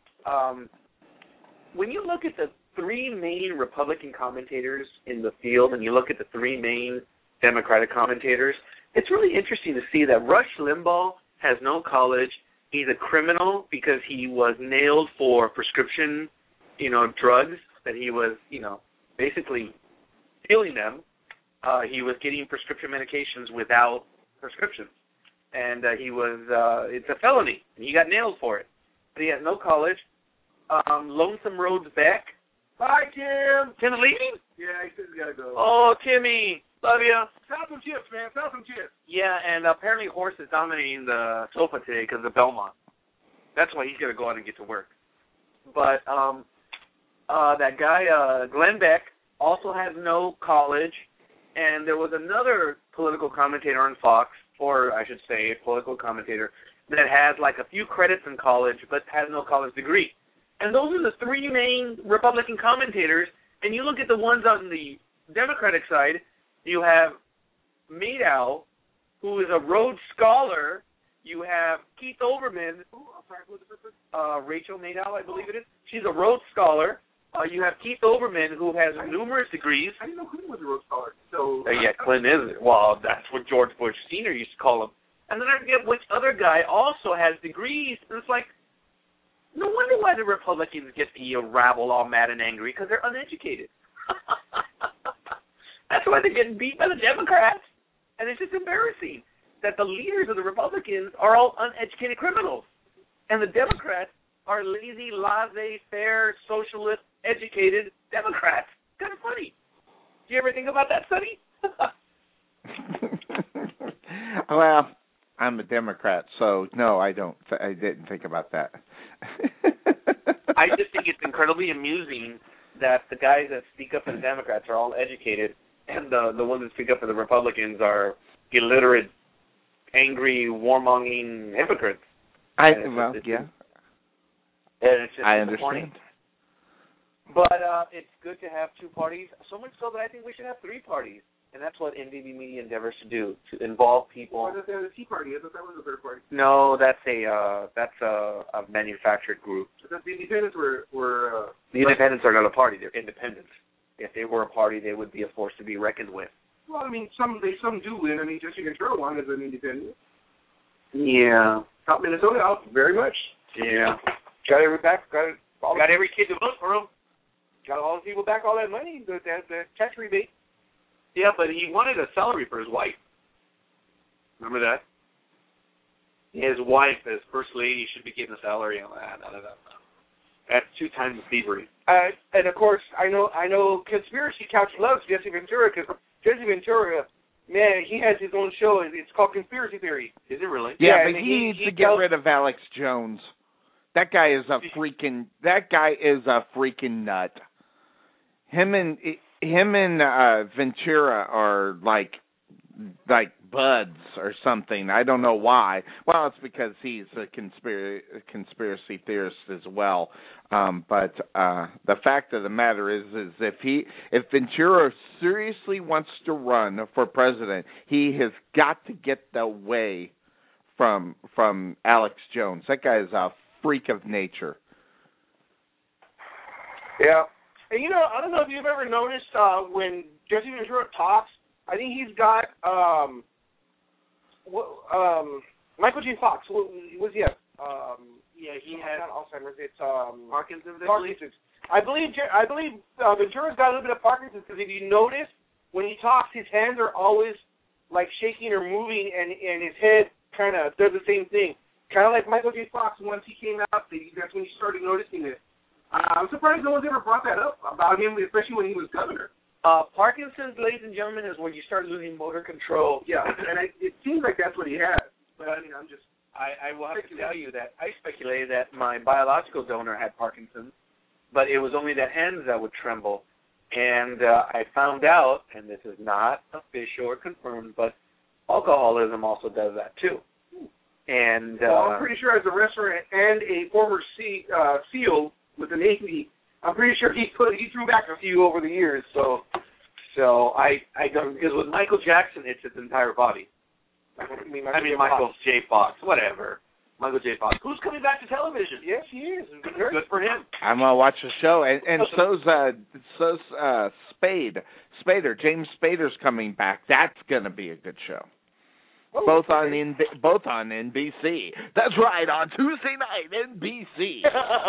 when you look at the 3 main Republican commentators in the field and you look at the 3 main Democratic commentators, it's really interesting to see that Rush Limbaugh has no college. He's a criminal because he was nailed for prescription, drugs that he was, basically stealing them. He was getting prescription medications without prescriptions. And it's a felony. And he got nailed for it. But he has no college. Lonesome Rhodes Beck. Bye, Tim. Tim's leaving? Yeah, he says he's got to go. Oh, Timmy. Love you. Sell some chips, man. Sell some chips. Yeah, and apparently Horse is dominating the sofa today because of Belmont. That's why he's going to go out and get to work. But that guy, Glenn Beck, also has no college. and there was another political commentator on Fox, or I should say a political commentator, that has like a few credits in college but has no college degree. And those are the three main Republican commentators. And you look at the ones on the Democratic side, you have Maddow, who is a Rhodes Scholar. You have Keith Olbermann, Rachel Maddow, I believe it is. She's a Rhodes Scholar. You have Keith Olbermann, who has numerous degrees. I didn't know Clinton was a Rhodes Scholar. So yeah, Clinton is. Well, that's what George Bush Sr. used to call him. And then I forget which other guy also has degrees. And it's like, no wonder why the Republicans get the rabble all mad and angry, because they're uneducated. That's why they're getting beat by the Democrats. And it's just embarrassing that the leaders of the Republicans are all uneducated criminals. And the Democrats are lazy, laissez-faire, socialist, educated Democrats. Kind of funny. Do you ever think about that, Sonny? Well, I'm a Democrat, so no, I don't. I didn't think about that. I just think it's incredibly amusing that the guys that speak up for the Democrats are all educated, and the ones that speak up for the Republicans are illiterate, angry, warmongering hypocrites. Yeah. And it's just I disappointing. understand. But it's good to have two parties, so much so that I think we should have three parties. And that's what NDB Media endeavors to do, to involve people. Or that the Tea Party. I thought that was the third party. No, that's a manufactured group. I thought the Independents were the Independents are not a party; they're independents. If they were a party, they would be a force to be reckoned with. Well, I mean, some do win. I mean, Jesse Ventura won as an independent. Yeah. Out Minnesota, out very much. Yeah. Got every kid to vote for him. Got all the people back all that money, the tax rebate. Yeah, but he wanted a salary for his wife. Remember that? His wife, as first lady, should be getting a salary on that. That's 2 times thievery. And of course, I know Conspiracy Couch loves Jesse Ventura because Jesse Ventura, man, he has his own show. It's called Conspiracy Theory. Is it really? Yeah, but he needs to get rid of Alex Jones. That guy is a freaking nut. Him and Ventura are like buds or something. I don't know why. Well, it's because he's a conspiracy theorist as well. But the fact of the matter is if Ventura seriously wants to run for president, he has got to get away from Alex Jones. That guy is a freak of nature. Yeah. And, I don't know if you've ever noticed when Jesse Ventura talks, I think he's got Michael J. Fox. What's he have? Yeah, he has not Alzheimer's. It's Parkinson's. I believe Ventura's got a little bit of Parkinson's because if you notice, when he talks, his hands are always like shaking or moving, and his head kind of does the same thing. Kind of like Michael J. Fox. Once he came out, that's when you started noticing it. I'm surprised no one's ever brought that up about him, especially when he was governor. Parkinson's, ladies and gentlemen, is when you start losing motor control. Yeah, and it seems like that's what he has. But I mean, I will have to tell you that I speculated that my biological donor had Parkinson's, but it was only the hands that would tremble. And I found out, and this is not official or confirmed, but alcoholism also does that too. And I'm pretty sure as a wrestler and a former SEAL with the Navy, I'm pretty sure he threw back a few over the years. So I don't, because with Michael Jackson, it's his entire body. I mean Michael J. Fox, whatever. Michael J. Fox, who's coming back to television? Yes, he is. Good for him. I'm gonna watch the show, and so's Spader. James Spader's coming back. That's gonna be a good show. Oh, both on NBC. That's right, on Tuesday night, NBC.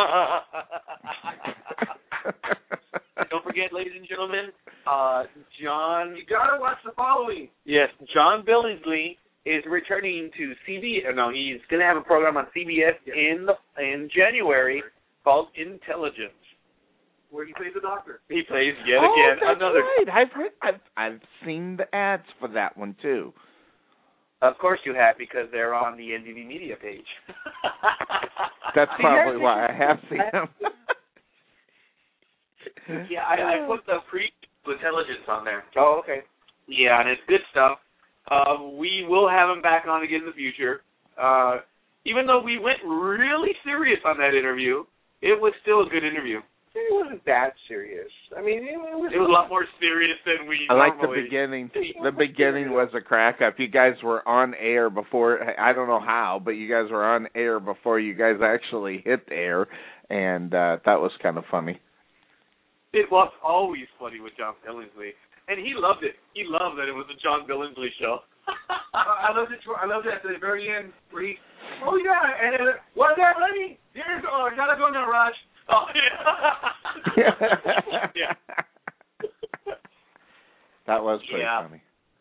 Don't forget, ladies and gentlemen, John. You gotta watch the following. Yes, John Billingsley is returning to CBS. No, he's going to have a program on CBS in January called Intelligence, where he plays the doctor. He plays again that's another. Right. I've seen the ads for that one too. Of course you have, because they're on the NDB Media page. That's probably why I have seen them. Yeah, I put the pre-intelligence on there. Oh, okay. Yeah, and it's good stuff. We will have him back on again in the future. Even though we went really serious on that interview, it was still a good interview. It wasn't that serious. I mean, it was a lot more serious than we I like the normally. beginning. The beginning was a crack up. You guys were on air before, I don't know how, but you guys were on air before you guys actually hit air, and that was kind of funny. It was always funny with John Billingsley, and he loved it. He loved that it was a John Billingsley show. I loved it. I loved it at the very end where he, oh yeah, and what's that, Lenny? Here's, oh, I gotta go now, Raj. Oh yeah. Yeah. That was pretty funny.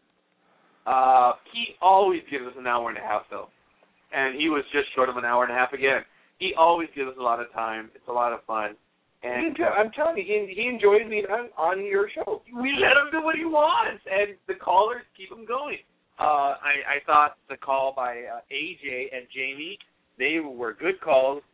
He always gives us an hour and a half though, and he was just short of an hour and a half again. He always gives us a lot of time. It's a lot of fun. And I'm telling you, he enjoys being on your show. We let him do what he wants, and the callers keep him going. I thought the call by AJ and Jamie, they were good calls.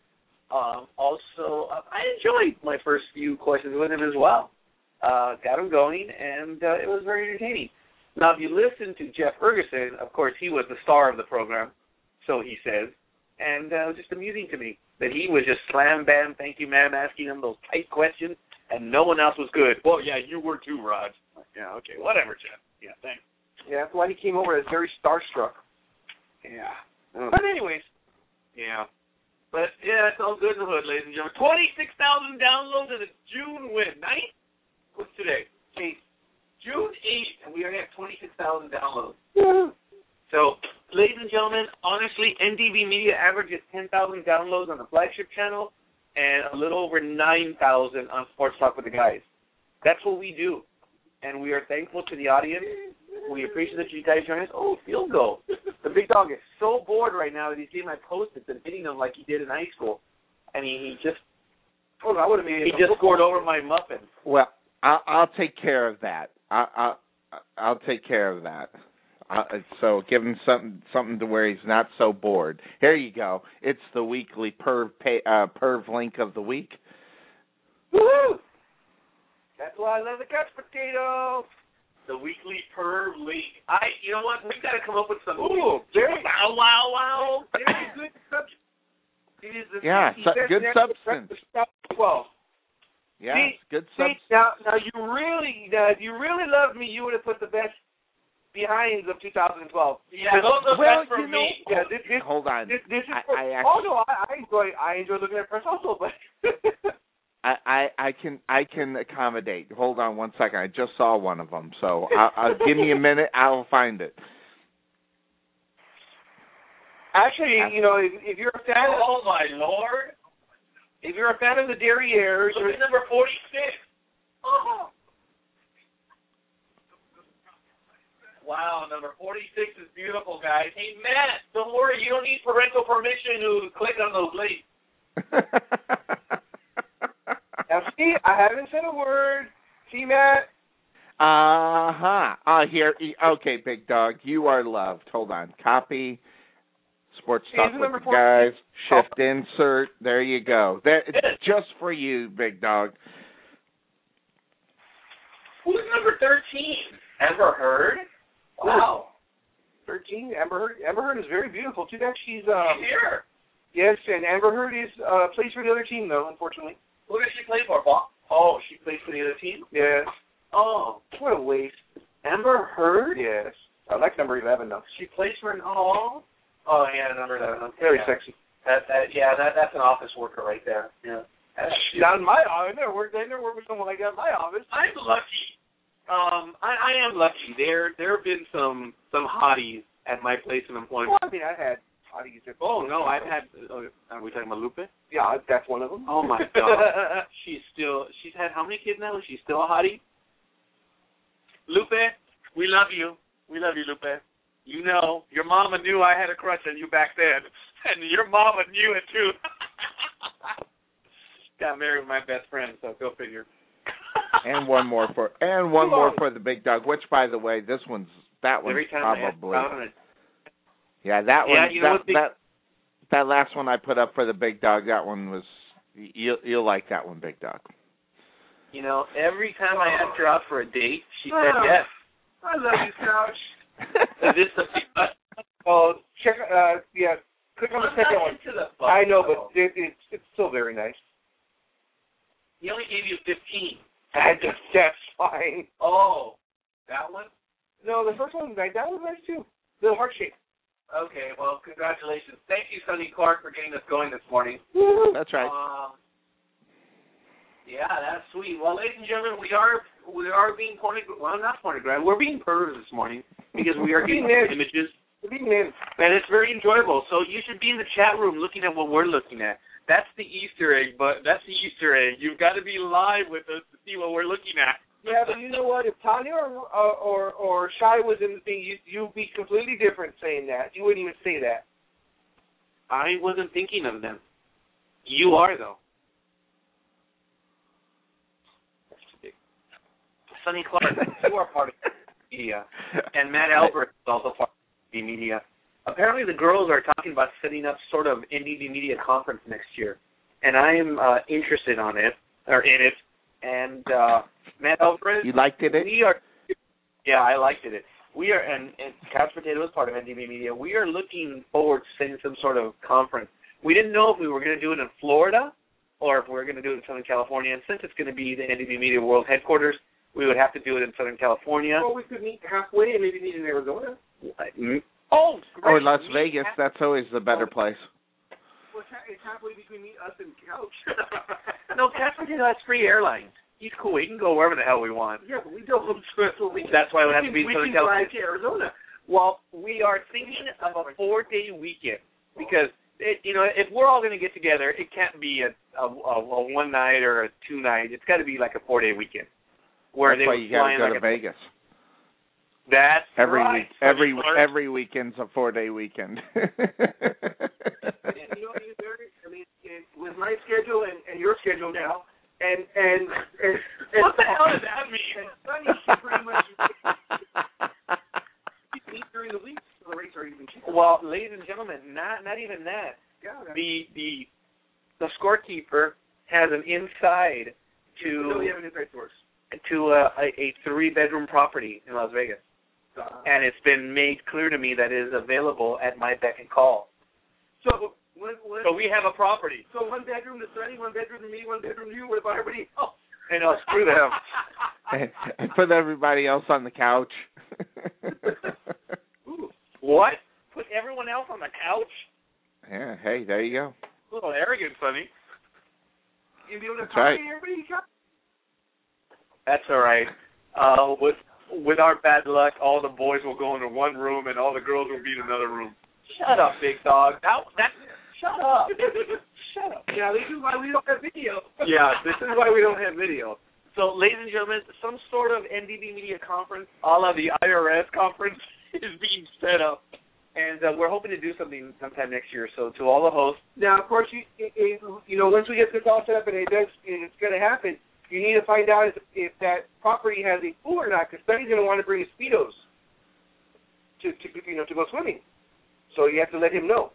Also, I enjoyed my first few questions with him as well. Got him going, and it was very entertaining. Now, if you listen to Jeff Ferguson, of course, he was the star of the program, so he says, and it was just amusing to me that he was just slam, bam, thank you, ma'am, asking him those tight questions, and no one else was good. Well, yeah, you were too, Raj. Yeah, okay, whatever, Jeff. Yeah, thanks. Yeah, that's why he came over as very starstruck. Yeah. But anyways. Yeah. But, yeah, it's all good in the hood, ladies and gentlemen. 26,000 downloads in a June when? 9th? What's today? 8th. June 8th, and we already have 26,000 downloads. Yeah. So, ladies and gentlemen, honestly, NDB Media averages 10,000 downloads on the flagship channel and a little over 9,000 on Sports Talk with the Guys. That's what we do. And we are thankful to the audience. We appreciate that you guys join us. Oh, field goal. The big dog is so bored right now that he's getting my Post-its and hitting them like he did in high school. And he just scored over my muffin. Well, I'll take care of that. I'll take care of that. So give him something to where he's not so bored. Here you go. It's the weekly perv link of the week. Woohoo! That's why I love the couch potato. The weekly perv link. You know what? We've got to come up with some. Ooh, very wow. Very good substance. It is the good substance. 12. Yeah, good substance. Now, if you really loved me, you would have put the best behinds of 2012. Yeah, those are best for me. Yeah, hold on. This is I enjoy looking at press also, but. I can accommodate. Hold on one second. I just saw one of them, so I'll give me a minute. I'll find it. Actually, if you're a fan, oh my Lord! If you're a fan of the Derriers, look at number 46. Oh. Wow, number 46 is beautiful, guys. Hey, Matt, don't worry. You don't need parental permission to click on those links. Now, see, I haven't said a word. See, Matt? Here. Okay, big dog. You are loved. Hold on. Copy. Sports Talk with the Guys. Shift insert. There you go. Just for you, big dog. Who's number 13? Amber Heard? Wow. 13? Amber Heard is very beautiful, too. She's here. Yes, and Amber Heard plays for the other team, though, unfortunately. Who does she play for, Bob? Oh, she plays for the other team? Yes. Oh. What a waste. Amber Heard? Yes. I like number 11, though. She plays for an Oh, yeah, number 11. Very sexy. That's an office worker right there. Yeah. Not in my office. I never worked with someone like that in my office. I'm lucky. I am lucky. There have been some hotties at my place of employment. Well, I mean, I had hotties. Oh, no, I've had... are we talking about Lupe? Yeah, that's one of them. Oh, my God. She's had how many kids now? She's still a hottie? Lupe, we love you. We love you, Lupe. You know, your mama knew I had a crush on you back then, and your mama knew it, too. Got married with my best friend, so go figure. And one more for the big dog. Which, by the way, that one's probably. Yeah, that one. Yeah, that last one I put up for the big dog. That one was. You'll like that one, big dog. Every time I asked her out for a date, she said yes. I love you, Couch. Is this the Oh, check. Yeah, click on the second one. Into the I know, but it's still very nice. He only gave you 15. That's fine. Oh, that one? No, the first one was nice. That was nice too. The heart shape. Okay, well, congratulations. Thank you, Sonny Clark, for getting us going this morning. That's right. Yeah, that's sweet. Well, ladies and gentlemen, we are being not pornographic. We're being perverted this morning because we are getting images. And it's very enjoyable. So you should be in the chat room looking at what we're looking at. That's the Easter egg, but that's the Easter egg. You've got to be live with us to see what we're looking at. Yeah, but you know what? If Tanya or Shai was in the thing, you'd be completely different saying that. You wouldn't even say that. I wasn't thinking of them. You are, though. Sonny Clark, you are part of the media. And Matt Albert is also part of the media. Apparently the girls are talking about setting up sort of NDB Media Conference next year. And I am interested in it. And Matt Albert, you liked it? Yeah, I liked it. We are, and Couch Potato is part of NDB Media. We are looking forward to setting some sort of conference. We didn't know if we were going to do it in Florida or if we were going to do it in Southern California. And since it's going to be the NDB Media World Headquarters, we would have to do it in Southern California. Well, we could meet halfway and maybe meet in Arizona. Oh, great. Or Las Vegas. That's always the better place. Well, it's halfway between us and Couch. No, Couch Potato has free airlines. He's cool. We can go wherever the hell we want. Yeah, but we don't. That's why we have to be in Southern California. We can drive to Arizona. Well, we are thinking of a 4-day weekend because, if we're all going to get together, it can't be a one night or a 2 night. It's got to be like a 4-day weekend. That's why you got to go to Vegas. That's every right. Every weekend's a 4-day weekend. With my schedule and your schedule now, and what the hell does that mean? And Sonny should pretty much meet during the week, so the rates are even cheaper. Well, ladies and gentlemen, not even that. Yeah, the scorekeeper has an inside to we have an inside source to a 3-bedroom property in Las Vegas, and it's been made clear to me that it is available at my beck and call. So we have a property. So 1 bedroom to Sonny, 1 bedroom to me, 1 bedroom to you. What about everybody else? I know, screw them. And put everybody else on the couch. Ooh. What? Put everyone else on the couch? Yeah, hey, there you go. A little arrogant, Sonny. You'll be able to That's right. everybody. That's all right. With our bad luck, all the boys will go into one room and all the girls will be in another room. Shut up, big dog. Shut up. Shut up. Yeah, this is why we don't have video. Yeah, this is why we don't have video. So, ladies and gentlemen, some sort of NDB Media Conference, a la the IRS conference, is being set up. And we're hoping to do something sometime next year. So, to all the hosts. Now, of course, once we get this all set up and it's going to happen, you need to find out if that property has a pool or not, because Sonny's going to want to bring his Speedos to go swimming. So you have to let him know.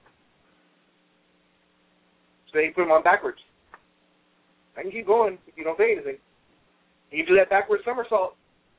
So you put him on backwards. I can keep going if you don't say anything. You can do that backwards somersault.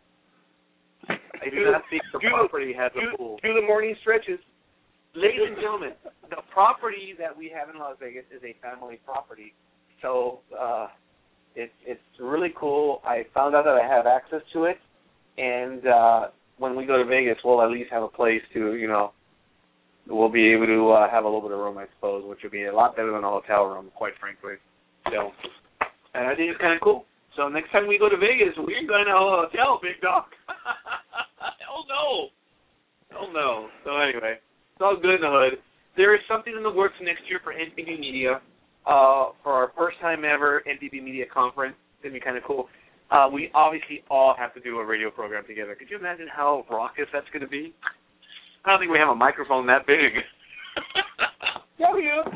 I do not think the property has a pool. Do the morning stretches. Ladies and gentlemen, the property that we have in Las Vegas is a family property. So it's really cool. I found out that I have access to it. And when we go to Vegas, we'll at least have a place to, we'll be able to have a little bit of room, I suppose, which would be a lot better than a hotel room, quite frankly. So, and I think it's kind of cool. So next time we go to Vegas, we're going to a hotel, big dog. Hell no. Hell no. So anyway, it's all good in the hood. There is something in the works next year for NDB Media, for our first time ever NDB Media Conference. It's going to be kind of cool. We obviously all have to do a radio program together. Could you imagine how raucous that's going to be? I don't think we have a microphone that big. W.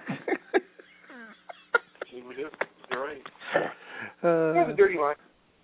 We do. You're right. That's a dirty line.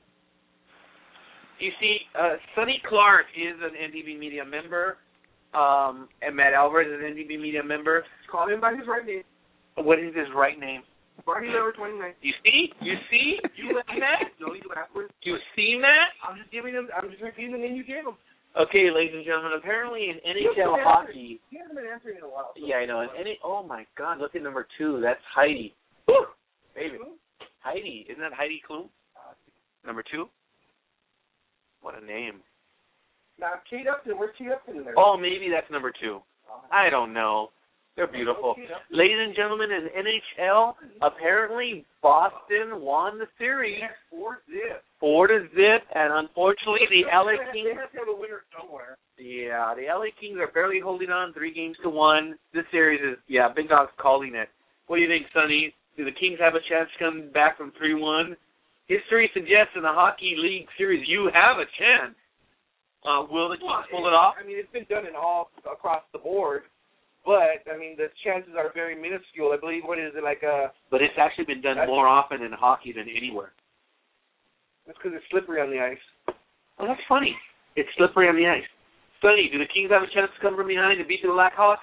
You see, Sonny Clark is an NDB Media member, and Matt Alvarez is an NDB Media member. Call him by his right name. What is his right name? Barney Lever 29. You see? You see? You see that? No, you backwards. You see that? I'm just repeating the name you gave him. Okay, ladies and gentlemen, apparently in NHL hockey... He hasn't been answering in a while. Yeah, I know. Oh, my God, look at number 2. That's Heidi. Woo! Baby. Heidi. Isn't that Heidi Klum? Number 2? What a name. Now, Kate Upton. Where's Kate Upton in there? Oh, maybe that's number 2. I don't know. They're beautiful. Ladies and gentlemen, in NHL, apparently Boston won the series. 4-0, and unfortunately the LA Kings. They have to have a winner somewhere. Yeah, the LA Kings are barely holding on 3-1. This series is, Big Dog's calling it. What do you think, Sonny? Do the Kings have a chance to come back from 3-1? History suggests in the Hockey League series you have a chance. Will the Kings pull it off? I mean, it's been done in all across the board. But, I mean, the chances are very minuscule. I believe, what is it, like a... But it's actually been done more often in hockey than anywhere. That's because it's slippery on the ice. Oh, that's funny. It's slippery on the ice. Sonny, do the Kings have a chance to come from behind and beat the Blackhawks?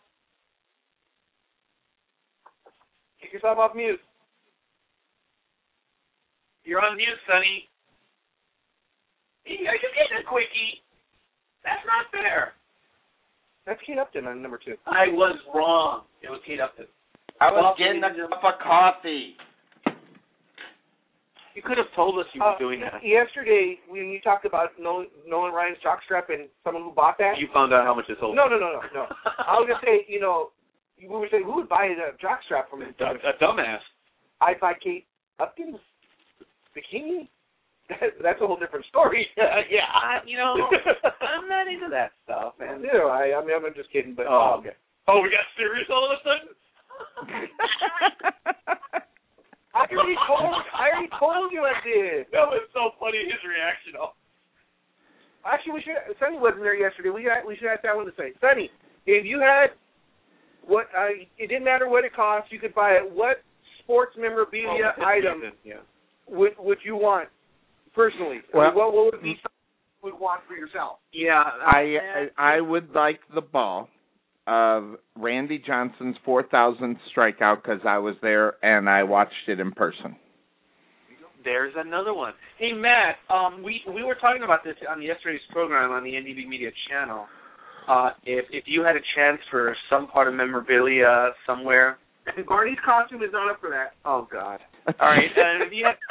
Take yourself off mute. You're on mute, Sonny. Are you getting a quickie? That's not fair. That's Kate Upton on number 2. I was wrong. It was Kate Upton. I was getting a cup of coffee. You could have told us you were doing that. Yesterday, when you talked about Nolan Ryan's jockstrap and someone who bought that. You found out how much it sold. No. I was going to say, we were saying, who would buy a jockstrap from him? A dumbass. I'd buy Kate Upton's bikini. That's a whole different story. I'm not into that stuff, man. I mean, I'm just kidding, but okay. Oh, we got serious all of a sudden? I already told you I did. That was so funny, his reaction. Actually, Sonny wasn't there yesterday. We should have that one to say. Sonny, if you had it didn't matter what it cost, you could buy it. What sports memorabilia item would you want? Personally, what would it be something you would want for yourself? Yeah, I would like the ball of Randy Johnson's 4,000th strikeout because I was there and I watched it in person. There's another one. Hey, Matt, we were talking about this on yesterday's program on the NDB Media channel. If you had a chance for some part of memorabilia somewhere. Barney's costume is not up for that. Oh, God. All right, and if you had...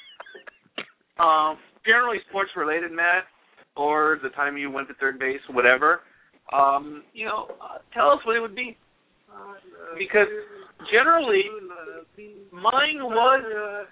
generally sports-related, Matt, or the time you went to third base, whatever, tell us what it would be. Because generally, mine was...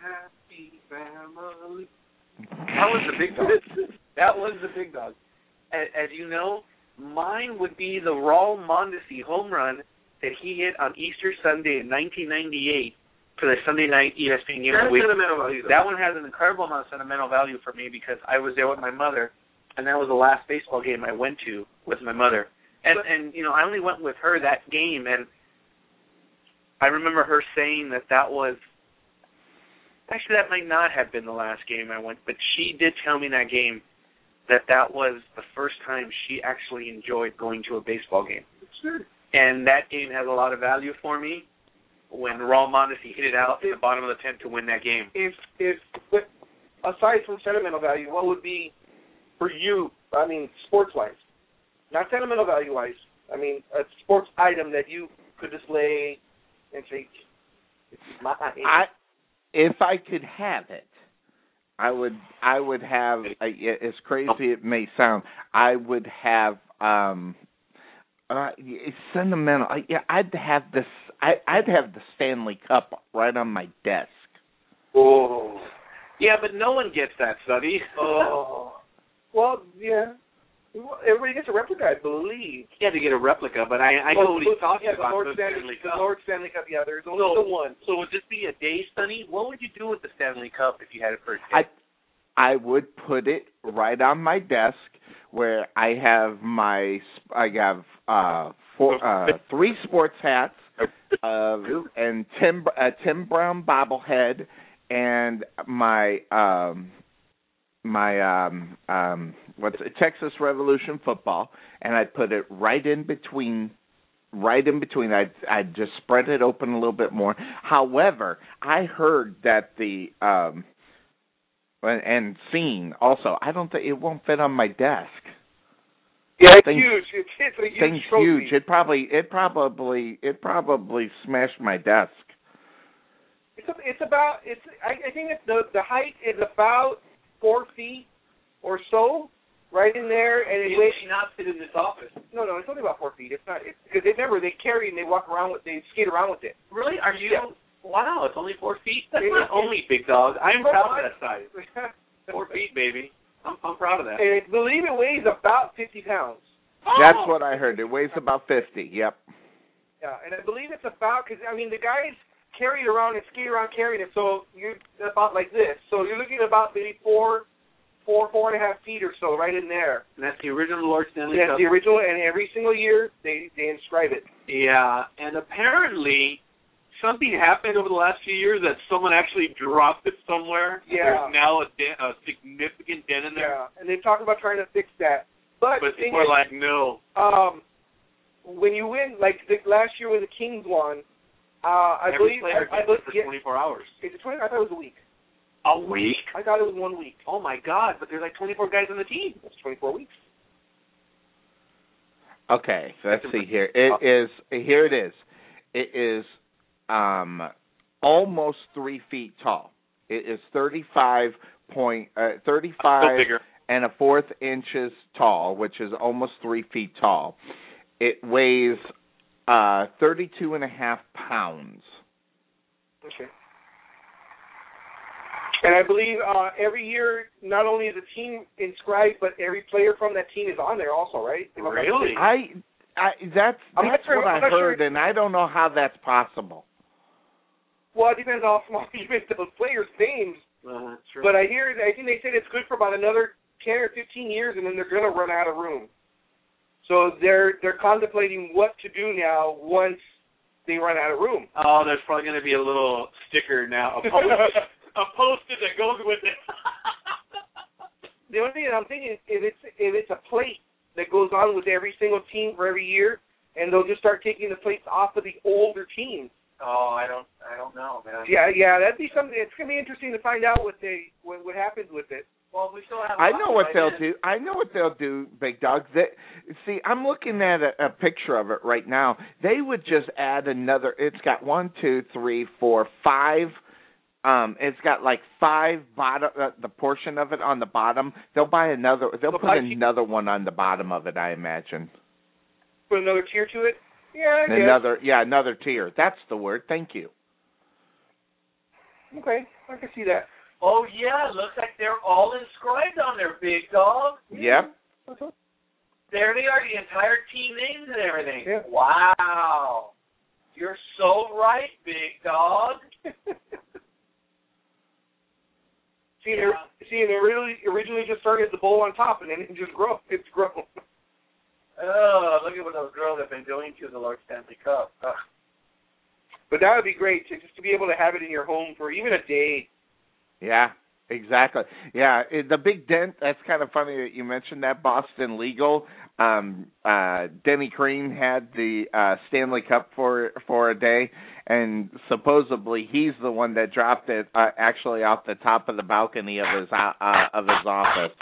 That was the big dog. As you know, mine would be the Raul Mondesi home run that he hit on Easter Sunday in 1998. For the Sunday night ESPN game of the week. That one has an incredible amount of sentimental value for me because I was there with my mother, and that was the last baseball game I went to with my mother. And I only went with her that game, and I remember her saying that was... Actually, that might not have been the last game I went, but she did tell me that game that was the first time she actually enjoyed going to a baseball game. Sure. And that game has a lot of value for me. When Raul Mondesi hit it out at the bottom of the 10th to win that game. But aside from sentimental value, what would be for you? I mean, sports-wise, not sentimental value-wise. I mean, a sports item that you could display and say, "It's mine." If I could have it, I would have. As crazy it may sound, I would have. It's sentimental. I'd have this. I'd have the Stanley Cup right on my desk. Oh. Yeah, but no one gets that, Sonny. Oh. Well, yeah. Everybody gets a replica, I believe. You had to get a replica, but I know what he's talking about. The Lord Stanley Cup, yeah, there's only the one. So would this be a day, Sonny? What would you do with the Stanley Cup if you had it for a day? I would put it right on my desk where I have three sports hats and Tim Brown bobblehead and my Texas Revolution football, and I'd put it right in between. I'd just spread it open a little bit more. However, I heard that and seen also. I don't think it won't fit on my desk. Yeah, it's huge. It's a huge Thing's trophy. huge. It probably smashed my desk. I think it's the height is about 4 feet or so, right in there, and it weighs. Not fit in this office. No, it's only about 4 feet. It's not because they carry and they walk around with, they skate around with it. Really? Are you? Yeah. Wow, it's only 4 feet. That's not only big dog. I'm proud of that size. 4 feet, baby. I'm proud of that. And I believe it weighs about 50 pounds. That's what I heard. It weighs about 50. Yep. Yeah, and I believe it's about because the guys carry it around and skate around carrying it, so you're about like this. So you're looking at about maybe 4.5 feet or so, right in there. And that's the original Lord Stanley Cup. That's the original, and every single year they inscribe it. Yeah, and apparently something happened over the last few years that someone actually dropped it somewhere. Yeah. There's now a significant dent in there. Yeah, and they've talked about trying to fix that. But people are like, no. When you win, like last year when the Kings won, I believe for 24 hours. Is it 20? I thought it was a week. A week? I thought it was 1 week. Oh my God! But there's like 24 guys on the team. That's 24 weeks. Okay, so let's see here. Here it is. It is almost 3 feet tall. It is 35 and a fourth inches tall, which is almost 3 feet tall. It weighs 32.5 pounds. Okay. And I believe every year, not only is the team inscribed, but every player from that team is on there also, right? Really? That's what I heard, and I don't know how that's possible. Well, it depends on how small you make those players' names. That's true. But I think they said it's good for about another 10 or 15 years, and then they're going to run out of room. So they're contemplating what to do now once they run out of room. Oh, there's probably going to be a little sticker now, a post-it that goes with it. The only thing I'm thinking is if it's a plate that goes on with every single team for every year, and they'll just start taking the plates off of the older teams. Oh, I don't know, man. Yeah, that'd be something. It's gonna be interesting to find out what happens with it. Well, we still have. I know what they'll do. I know what they'll do, Big Dog. See, I'm looking at a picture of it right now. They would just add another. It's got 1, 2, 3, 4, 5. It's got like 5 bottom. The portion of it on the bottom. They'll buy another. They'll put another one on the bottom of it, I imagine. Put another tier to it. Yeah, I guess. Another tier. That's the word. Thank you. Okay, I can see that. Oh yeah, looks like they're all inscribed on there, Big Dog. Yep. There they are, the entire team names and everything. Yeah. Wow. You're so right, Big Dog. See, they originally just started the bowl on top, and then it just grows. It's grown. Oh, look at what those girls have been doing to the Lord Stanley Cup. Ugh. But that would be great, just to be able to have it in your home for even a day. Yeah, exactly. Yeah, the big dent, that's kind of funny that you mentioned that, Boston Legal. Denny Crane had the Stanley Cup for a day, and supposedly he's the one that dropped it actually off the top of the balcony of his office.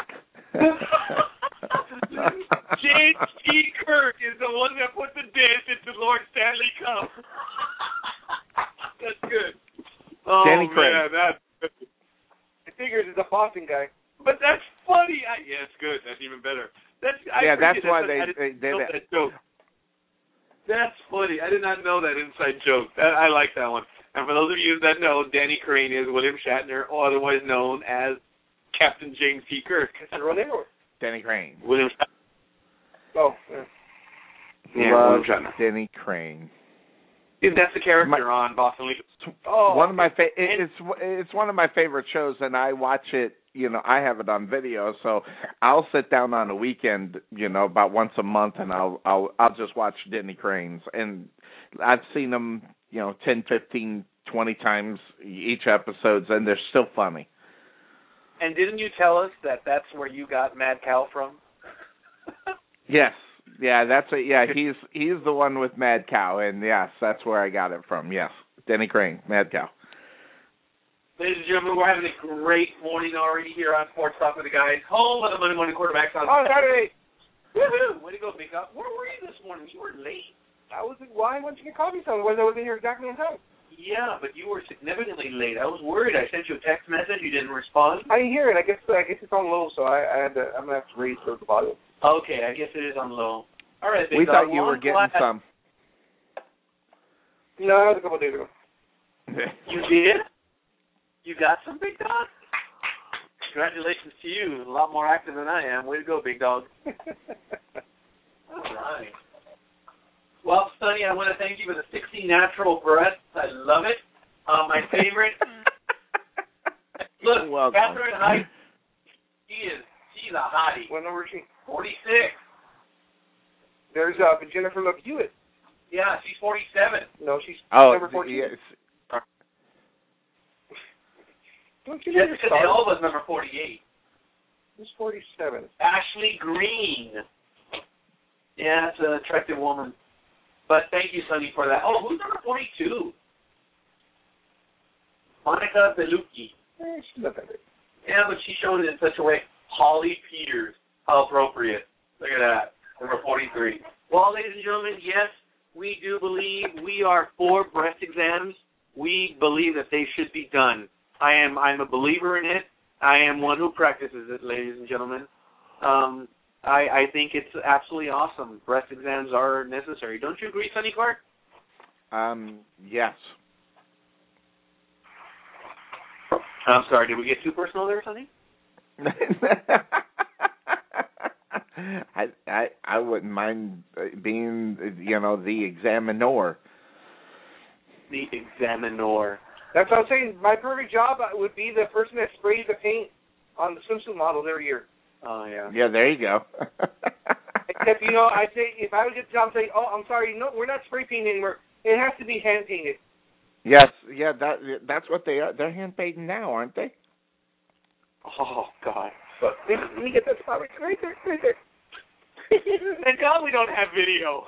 James T. Kirk is the one that put the dent into Lord Stanley Cup. That's good. Oh, Danny Crane. Man, that's good. I figured it's a Boston guy. But that's funny. Yeah, it's good. That's even better. That's why they did that joke. That's funny. I did not know that inside joke. I like that one. And for those of you that know, Danny Crane is William Shatner, or otherwise known as Captain James T. Kirk. That's real name. Danny Crane. William Shatner. Oh, yeah. Love Danny Crane. That's the character on Boston Legal. Oh, one of my it's one of my favorite shows, and I watch it. I have it on video, so I'll sit down on a weekend, about once a month, and I'll just watch Danny Crane's, and I've seen them, 10, 15, 20 times each episodes, and they're still funny. And didn't you tell us that that's where you got Mad Cow from? Yes. Yeah, he's the one with Mad Cow, and yes, that's where I got it from. Yes, Denny Crane, Mad Cow. Ladies and gentlemen, we're having a great morning already here on Sports Talk with the Guys. Home of the Monday Morning Quarterbacks on Saturday. Woohoo! Way to go, Big Dog. Where were you this morning? You were late. I went to get coffee somewhere. I wasn't here exactly on time. Yeah, but you were significantly late. I was worried. I sent you a text message. You didn't respond. I didn't hear it. I guess it's on low, so I'm gonna have to raise the volume. Okay, I guess it is on low. All right, Big We Dog. thought you were getting some. No, that was a couple of days ago. You did? You got some, Big Dog? Congratulations to you. A lot more active than I am. Way to go, Big Dog. All right. Well, Sonny, I want to thank you for the 60 natural breaths. I love it. My favorite. Look, Catherine Height. She's a hottie. What number is she? 46. There's Jennifer Love Hewitt. Yeah, she's 47. No, she's number 14. Yes. Don't you know Jessica Alba's number 48. Who's 47? Ashley Green. Yeah, that's an attractive woman. But thank you, Sonny, for that. Oh, who's number 42? Monica Bellucci. She's not that big. Yeah, but she's shown it in such a way. Holly Peters. How appropriate. Look at that. Number 43. Well, ladies and gentlemen, yes, we do believe we are for breast exams. We believe that they should be done. I'm a believer in it. I am one who practices it, ladies and gentlemen. I think it's absolutely awesome. Breast exams are necessary. Don't you agree, Sonny Clark? Yes. I'm sorry, did we get too personal there, Sonny? I wouldn't mind being, the examiner. The examiner. That's what I'm saying. My perfect job would be the person that sprays the paint on the swimsuit models every year. Oh, yeah. Yeah, there you go. Except, I'd say if I would get the job, I'd say, oh, I'm sorry, no, we're not spray painting anymore. It has to be hand painted. Yes, yeah, that's what they are. They're hand painted now, aren't they? Oh, God. But let me get that spot right there. Thank God we don't have video.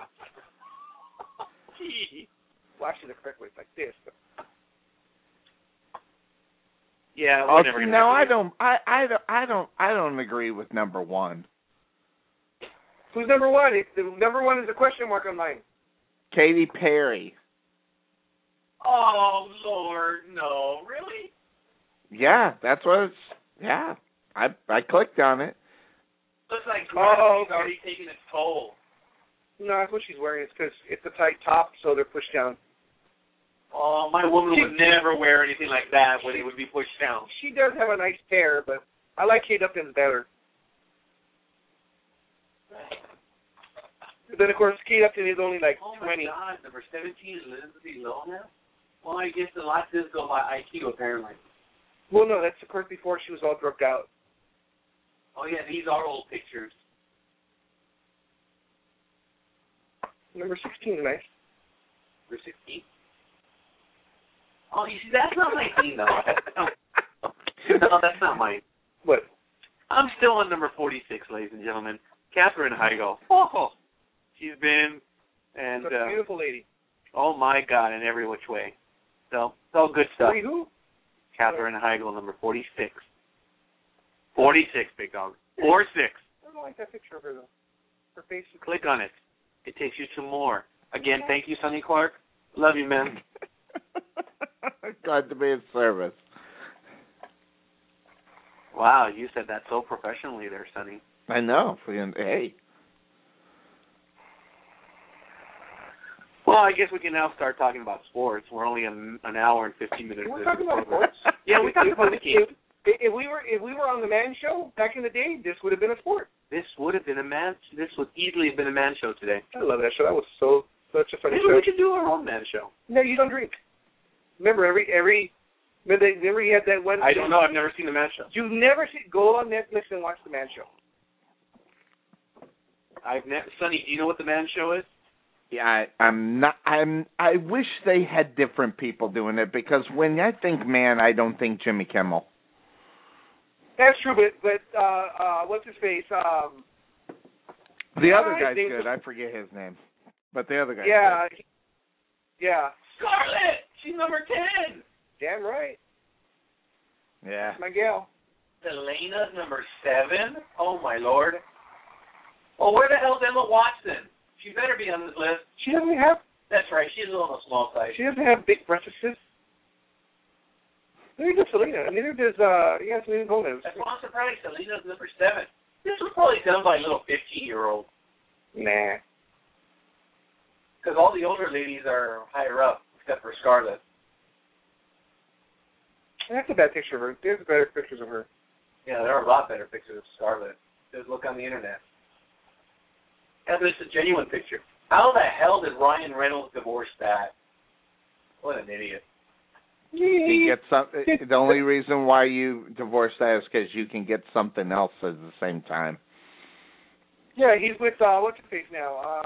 Gee. Watch it the correct way, like this. Yeah. No, I don't agree with number one. Who's number one? The number one is a question mark on mine. Katy Perry. Oh, Lord, no. Really? Yeah, that's what it's. Yeah, I clicked on it. Looks like gravity's already taking its toll. No, that's what she's wearing. It's because it's a tight top, so they're pushed down. Oh, my woman would never wear anything like that when it would be pushed down. She does have a nice pair, but I like Kate Upton's better. Then, of course, Kate Upton is only like 20. Oh, my God. Number 17 is Lindsay Lohan? Well, I guess the lot does go by IQ, apparently. Well, no, that's, of course, before she was all drugged out. Oh, yeah, these are old pictures. Number 16 is nice. Number 16? Oh, you see, that's not my thing, though. No, that's not mine. What? I'm still on number 46, ladies and gentlemen. Katherine Heigl. Oh, she's been, and That's a beautiful lady. Oh my God, in every which way. So it's all good stuff. Wait, who? Katherine Heigl, number 46. 46, Big Dog. 46. I don't like that picture of her though. Her face is... Click on it. It takes you to more. Again, thank you, Sonny Clark. Love you, man. Glad to be of service. Wow, you said that so professionally there, Sonny. I know. Hey. Well, I guess we can now start talking about sports. We're only an hour and 15 minutes. We're talking about sports. Yeah, we talked about the game. If we were on the Man Show back in the day, this would have been a sport. This would easily have been a man show today. I love that show. That was such a funny Maybe show. we could do our own man show. No, you don't drink. Remember remember you had that one. I don't know. I've never seen the man show. You've never seen. Go on Netflix and watch the Man Show. Sonny, do you know what the man show is? Yeah, I wish they had different people doing it because when I think man, I don't think Jimmy Kimmel. That's true, but what's his face? The other guy's good. I forget his name, but the other guy's good. Yeah. Scarlett, she's number 10. Damn right. Yeah. My gal. Selena's number 7? Oh, my Lord. Well, where the hell's Emma Watson? She better be on this list. She doesn't have. That's right. She's a little small size. She doesn't have big breasts. Neither does Selena. Neither does Selena Gomez. That's why I'm surprised. Selena's number 7. This was probably done by a little 15-year-old. Nah. Because all the older ladies are higher up, except for Scarlett. That's a bad picture of her. There's better pictures of her. Yeah, there are a lot better pictures of Scarlett. Just look on the internet. Yeah, but it's a genuine picture. How the hell did Ryan Reynolds divorce that? What an idiot. You get the only reason why you divorced that is because you can get something else at the same time. Yeah, he's with what's his face now?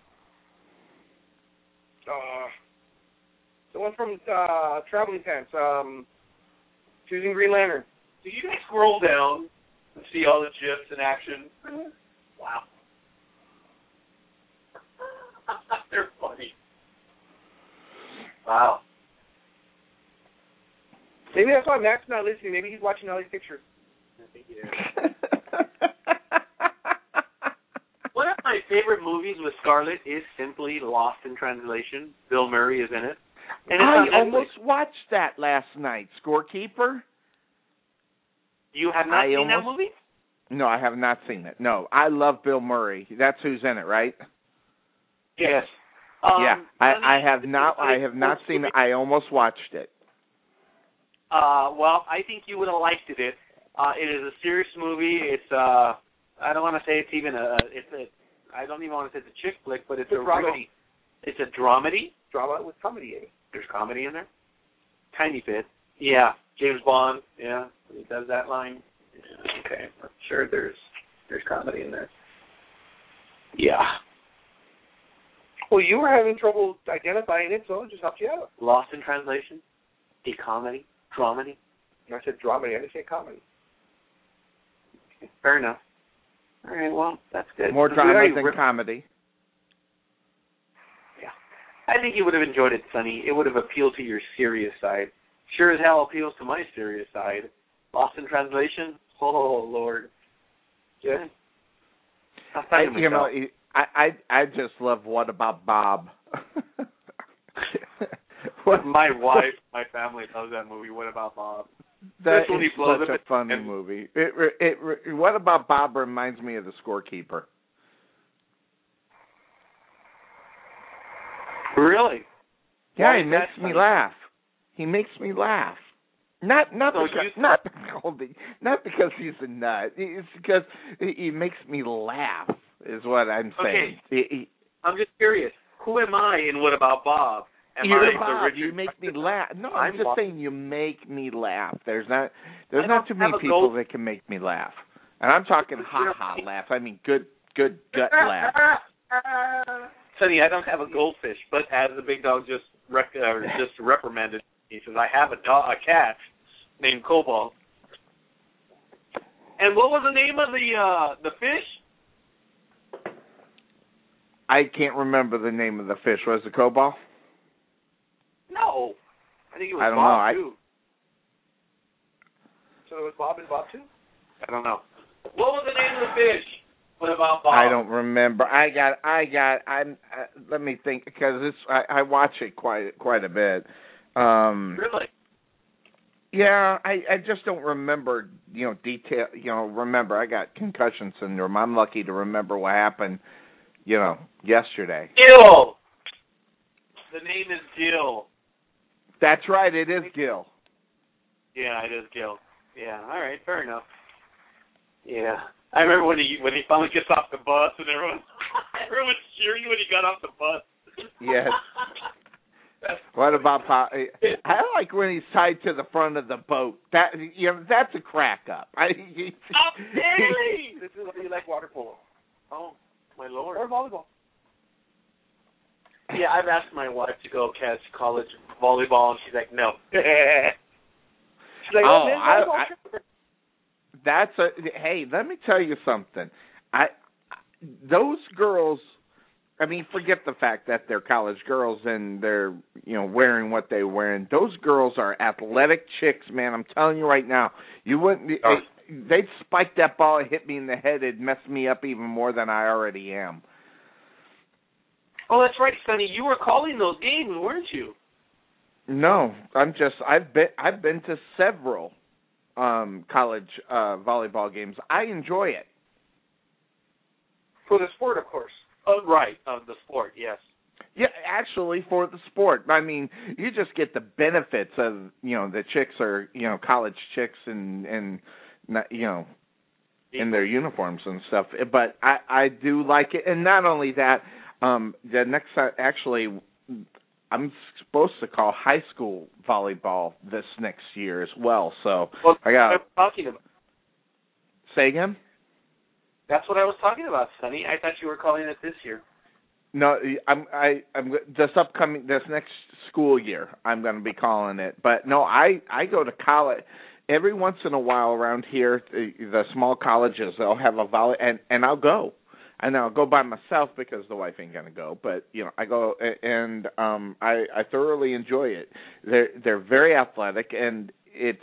The one from Traveling Pants. Choosing Green Lantern. Do you guys scroll down and see all the GIFs in action? Wow. They're funny. Wow. Maybe that's why Mac's not listening. Maybe he's watching all these pictures. I think he is. One of my favorite movies with Scarlett is simply Lost in Translation. Bill Murray is in it. And I almost watched that last night. Scorekeeper? You have not seen that movie? No, I have not seen it. No, I love Bill Murray. That's who's in it, right? Yes. Yeah, I have not seen it. I almost watched it. Well, I think you would have liked it. It is a serious movie. It's I don't want to say it's even I don't even want to say it's a chick flick, but it's a dramedy. It's a dramedy. Drama with comedy. There's comedy in there. Tiny bit. Yeah. James Bond. Yeah. He does that line. Yeah, okay. I'm sure there's comedy in there. Yeah. Well, you were having trouble identifying it, so it just helped you out. Lost in Translation. A comedy. Dramedy. I said dramedy. I didn't say comedy. Okay, fair enough. All right, well, that's good. More drama than comedy. Yeah. I think you would have enjoyed it, Sonny. It would have appealed to your serious side. Sure as hell appeals to my serious side. Lost in Translation? Oh, Lord. Yeah. You know, I just love What About Bob? My wife, my family loves that movie. What About Bob? That is such a funny movie. What About Bob reminds me of The Scorekeeper. Really? Yeah, he makes me laugh. He makes me laugh. Not because he's a nut. It's because he makes me laugh. Is what I'm saying. Okay. I'm just curious. Who am I in What About Bob? You're Bob. You make me laugh. No, I'm just saying you make me laugh. There's not too many people that can make me laugh. And I'm talking ha-ha laugh. I mean good gut laugh. Sonny, I don't have a goldfish, but as the big dog just reprimanded me, he says, I have a cat named Cobalt. And what was the name of the fish? I can't remember the name of the fish. Was it Cobalt? No. I think it was I don't Bob, know. too. So it was Bob and Bob, too? I don't know. What was the name of the fish? What about Bob? I don't remember. Let me think, because I watch it quite a bit. Really? Yeah, I just don't remember, detail. Remember, I got concussion syndrome. I'm lucky to remember what happened, yesterday. Gil. The name is Gil. That's right. It is Gil. Yeah, it is Gil. Yeah. All right. Fair enough. Yeah. I remember when he finally gets off the bus and everyone's cheering when he got off the bus. Yes. What about Pop? I like when he's tied to the front of the boat. That's a crack up. Really? This is why you like water polo. Oh, my Lord. Or volleyball. Yeah, I've asked my wife to go catch college volleyball, and she's like, no. She's like, hey, let me tell you something. Those girls I mean, forget the fact that they're college girls and they're, wearing what they're wearing. Those girls are athletic chicks, man. I'm telling you right now. You wouldn't. They'd spike that ball and hit me in the head. It'd mess me up even more than I already am. Oh, that's right, Sonny. You were calling those games, weren't you? No, I've been to several college volleyball games. I enjoy it. For the sport, of course. Oh, right, of the sport, yes. Yeah, actually, for the sport. I mean, you just get the benefits of, the chicks are, college chicks and in their uniforms and stuff. But I do like it. And not only that, the next, actually, I'm supposed to call high school volleyball this next year as well. So I got. I'm talking about. Say again? That's what I was talking about, Sonny. I thought you were calling it this year. No, I'm this next school year I'm going to be calling it. But no, I go to college every once in a while around here. The small colleges, they'll have a volley, and I'll go. And I'll go by myself because the wife ain't gonna go. But I go, and I thoroughly enjoy it. They're very athletic, and it's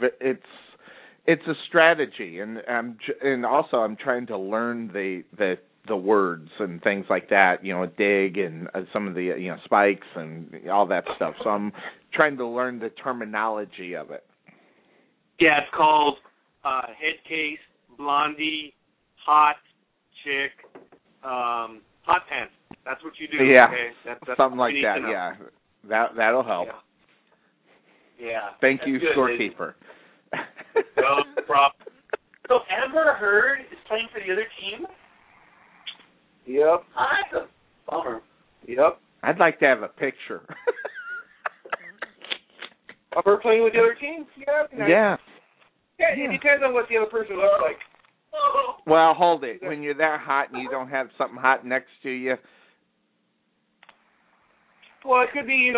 a strategy, and also I'm trying to learn the words and things like that. Dig and some of the spikes and all that stuff. So I'm trying to learn the terminology of it. Yeah, it's called head case, blondie, hot chick, hot pants. That's what you do. Yeah, okay? That's something like that. Yeah, that'll help. Yeah. Thank you, storekeeper. No problem. So Amber Heard is playing for the other team? Yep. That's a bummer. Yep. I'd like to have a picture. Of her playing with the other team? Yeah. Yeah, it depends on what the other person looks like. Well, hold it. When you're that hot and you don't have something hot next to you. Well, it could be,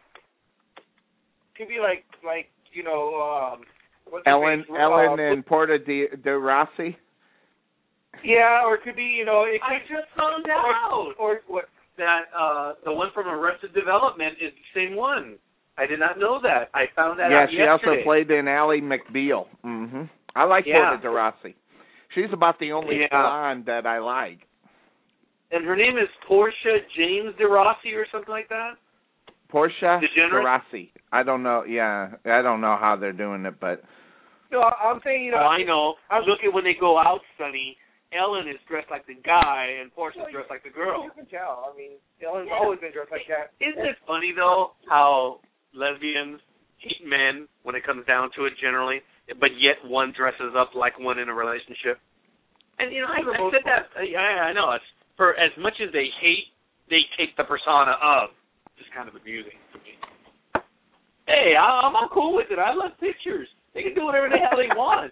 what's Ellen and Porta de Rossi. Yeah, or it could be, I just found out. Or what? That the one from Arrested Development is the same one. I did not know that. I found that out yesterday. Yeah, she also played in Ally McBeal. Mm-hmm. I like Porta de Rossi. She's about the only blonde that I like. And her name is Portia James de Rossi or something like that? Portia de Rossi. I don't know. Yeah, I don't know how they're doing it, but. No, I'm saying, I know. Look at when they go out, Sonny. Ellen is dressed like the guy, and Portia's dressed like the girl. You can tell. I mean, Ellen's always been dressed like that. Isn't it funny, though, how lesbians hate men when it comes down to it generally, but yet one dresses up like one in a relationship? And, I said that. I know. It's for as much as they hate, they take the persona of. It's kind of amusing to me. Hey, I'm cool with it. I love pictures. They can do whatever the hell they want.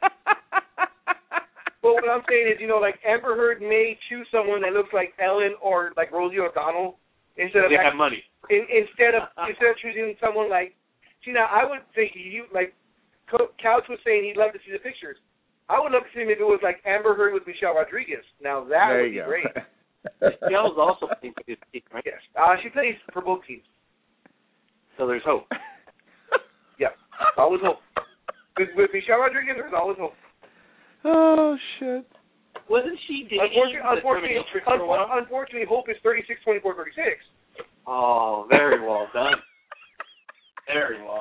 Well, what I'm saying is, like Amber Heard may choose someone that looks like Ellen or like Rosie O'Donnell instead of have money. Instead of choosing someone like. See, now I would think Couch was saying he'd love to see the pictures. I would love to see him if it was like Amber Heard with Michelle Rodriguez. Now that would be great. Michelle's also playing for this team, right? Yes, she plays for both teams. So there's hope. Yeah, always hope. With Michelle Rodriguez, there's always hope. Oh, shit. Wasn't she dating Unfortunately, hope is 36, 24, 36. Oh, very well done. Very well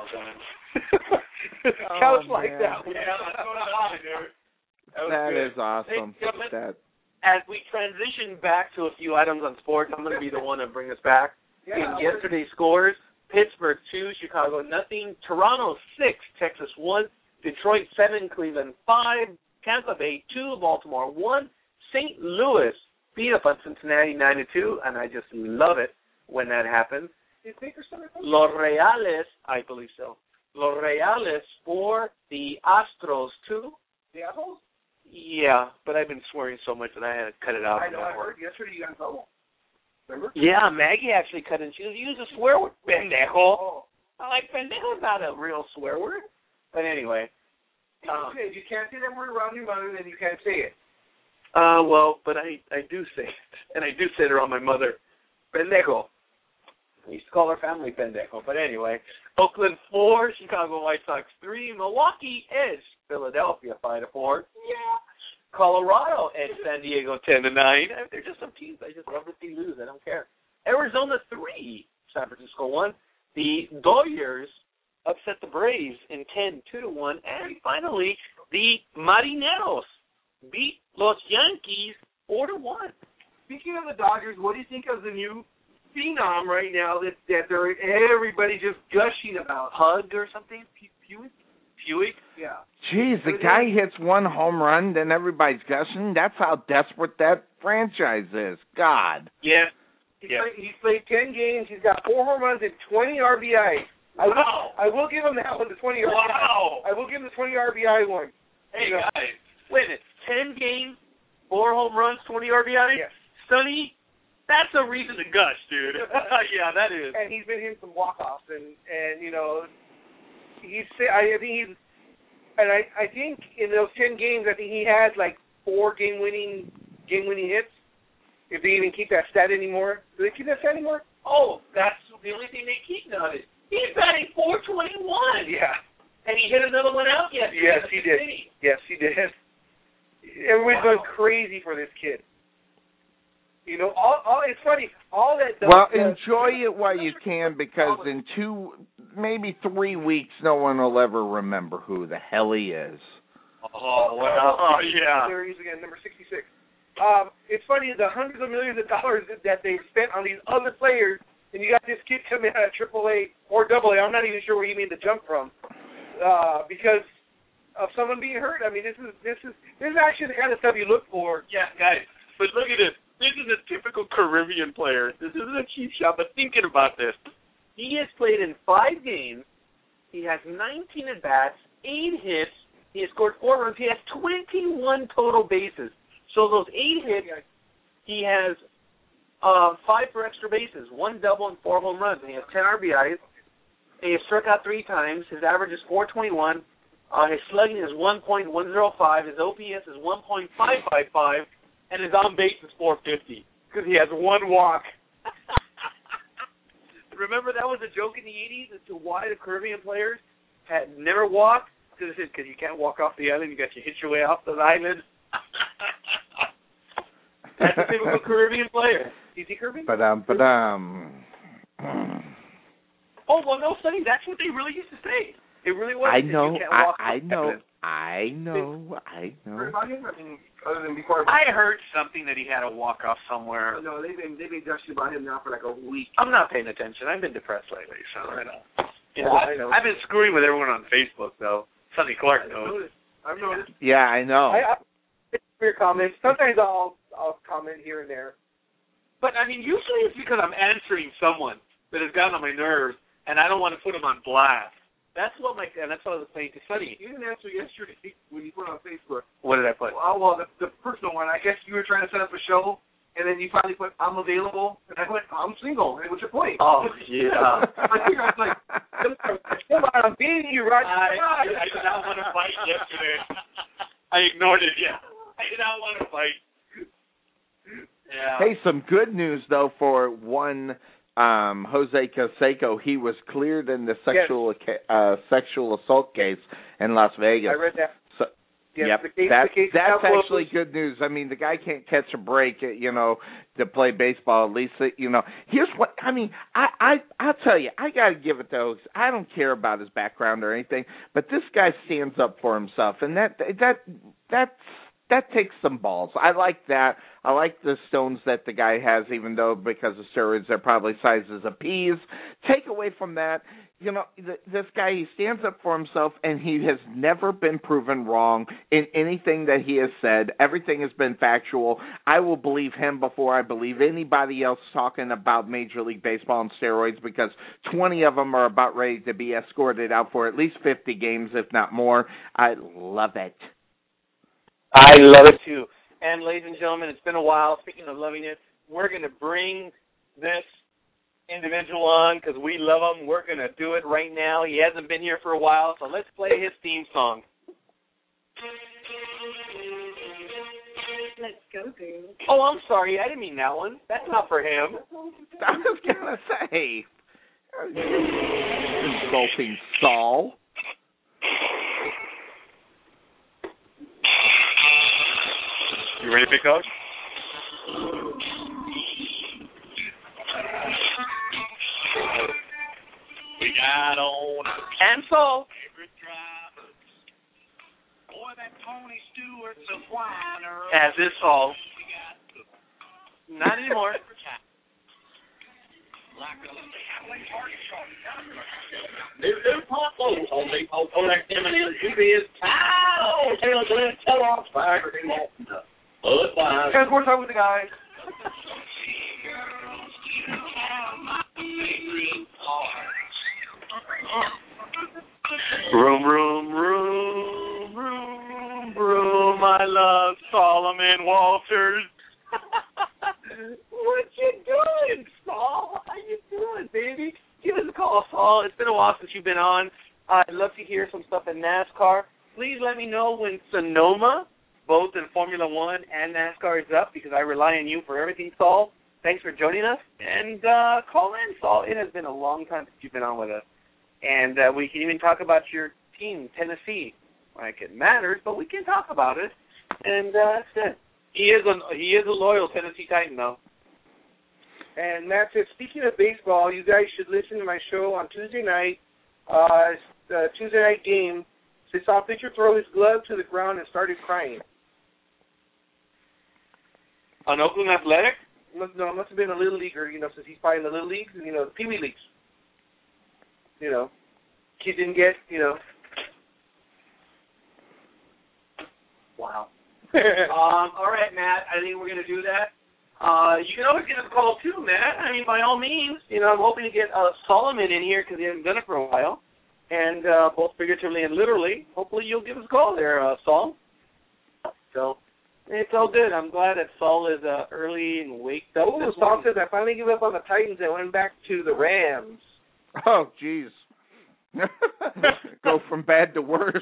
done. Couch like that. Yeah, that's what I do. That is awesome. Hey, as we transition back to a few items on sports, I'm going to be the one to bring us back. In yesterday's scores, Pittsburgh 2, Chicago 0, Toronto 6, Texas 1, Detroit 7, Cleveland 5, Tampa Bay 2, Baltimore 1, St. Louis beat up on Cincinnati 9-2, and I just love it when that happens. Los Reales, I believe so. Los Reales for the Astros 2. The Astros? Yeah, but I've been swearing so much that I had to cut it out. I know, I heard yesterday you got in trouble. Remember? Yeah, Maggie actually cut in. She was using a swear word. Pendejo. Oh. I'm like, pendejo is not a real swear word. But anyway. If you can't say that word around your mother, then you can't say it. Well, but I do say it. And I do say it around my mother. Pendejo. We used to call our family Pendejo. But anyway, Oakland 4, Chicago White Sox 3, Milwaukee edged Philadelphia 5-4. Yeah. Colorado edged San Diego 10-9. They're just some teams I just love to see lose. I don't care. Arizona 3, San Francisco 1. The Dodgers upset the Braves in 10-2-1. And finally, the Marineros beat Los Yankees 4-1. Speaking of the Dodgers, what do you think of the new phenom right now that everybody just gushing about? Hug or something? Puig? Yeah. Jeez, the guy hits one home run, then everybody's gushing. That's how desperate that franchise is. God. Yeah. He's played 10 games. He's got 4 home runs and 20 RBIs. Wow. I will give him that one, the 20 RBI. Wow. I will give him the 20 RBI one. Hey, guys. Wait a minute. 10 games, 4 home runs, 20 RBIs? Yes. Sonny, that's a reason to gush, dude. Yeah, that is. And he's been hitting some walk-offs, and you know, I think in those 10 games, I think he has like 4 game-winning hits. If they even keep that stat anymore. Do they keep that stat anymore? Oh, that's the only thing they keep now. He's batting .421. Yeah. And he hit another one out yesterday. Yes, he did. Yes, he did. Everybody's going crazy for this kid. You know, it's funny. Enjoy it while you can, because in 2, maybe 3 weeks, no one will ever remember who the hell he is. Oh, well. Oh, yeah. There he is again, number 66. It's funny, the hundreds of millions of dollars that they've spent on these other players, and you got this kid coming out of AAA or AA. I'm not even sure where you made the jump from, because of someone being hurt. I mean, this is actually the kind of stuff you look for. Yeah, guys. But look at this. This is a typical Caribbean player. This isn't a cheap shot, but thinking about this. He has played in 5 games. He has 19 at-bats, 8 hits. He has scored 4 runs. He has 21 total bases. So those 8 hits, he has 5 for extra bases, 1 double and 4 home runs. And he has 10 RBIs. And he has struck out 3 times. His average is .421. His slugging is 1.105. His OPS is 1.555. And his on base is .450 because he has 1 walk. Remember that was a joke in the 80s as to why the Caribbean players had never walked? Because you can't walk off the island. You got to hit your way off the island. That's a typical Caribbean player. Is he Caribbean? Oh, well, no, Sonny, that's what they really used to say. It really was. I know. You can't walk I know. Other than before, I heard something that he had a walk off somewhere. No, they've been gushing about him now for like a week. I'm not paying attention. I've been depressed lately, so I know. I know. I've been screwing with everyone on Facebook though. Sonny Clark knows. I've noticed. Yeah, I know. I your comments. Sometimes I'll comment here and there. But I mean, usually it's because I'm answering someone that has gotten on my nerves, and I don't want to put them on blast. That's what I was saying to Sonny. You didn't answer yesterday when you put it on Facebook. What did I put? Well, the personal one. I guess you were trying to set up a show, and then you finally put, "I'm available," and I went, "I'm single." And what's your point? Oh, yeah. I was like, "Come on, I'm beating you, Roger." I did not want to fight yesterday. I ignored it. Yeah, I did not want to fight. Yeah. Hey, some good news though for one. Jose Canseco, he was cleared in the sexual assault case in Las Vegas. I read that. So, yes, yep, that's actually good news. I mean, the guy can't catch a break, to play baseball. At least, here's what I mean. I'll tell you, I got to give it to Oaks. I don't care about his background or anything, but this guy stands up for himself, and that takes some balls. I like that. I like the stones that the guy has, even though because of steroids they're probably sized as a peas. Take away from that, this guy, he stands up for himself, and he has never been proven wrong in anything that he has said. Everything has been factual. I will believe him before I believe anybody else talking about Major League Baseball and steroids, because 20 of them are about ready to be escorted out for at least 50 games, if not more. I love it. I love it, too. And, ladies and gentlemen, it's been a while. Speaking of loving it, we're going to bring this individual on because we love him. We're going to do it right now. He hasn't been here for a while, so let's play his theme song. Let's go, boo. Oh, I'm sorry. I didn't mean that one. That's not for him. I was gonna say. Insulting Saul. You ready to pick up? We got on cancel. Boy, that Tony Stewart's a whiner. As is Saul. Not anymore. Guys, we're talking with the guys. Room, room, room, room, room. I love Solomon Walters. What you doing, Saul? How you doing, baby? Give us a call, Saul. It's been a while since you've been on. I'd love to hear some stuff in NASCAR. Please let me know when Sonoma, both in Formula One and NASCAR, is up, because I rely on you for everything, Saul. Thanks for joining us. And call in, Saul. It has been a long time since you've been on with us. And we can even talk about your team, Tennessee. Like, it matters, but we can talk about it. And that's it. He is a loyal Tennessee Titan, though. And Matt says, speaking of baseball, you guys should listen to my show on Tuesday night. Tuesday night game. They saw a pitcher throw his glove to the ground and started crying. On Oakland Athletic? No, it must have been a little leaguer, since he's probably in the little leagues, the Pee Wee leagues. Kid didn't get, Wow. All right, Matt. I think we're going to do that. You can always give us a call, too, Matt. I mean, by all means. I'm hoping to get Solomon in here because he hasn't done it for a while. And both figuratively and literally. Hopefully you'll give us a call there, Saul. So it's all good. I'm glad that Saul is early and waked up. Oh, Saul says, I finally gave up on the Titans and went back to the Rams. Oh, jeez. Go from bad to worse.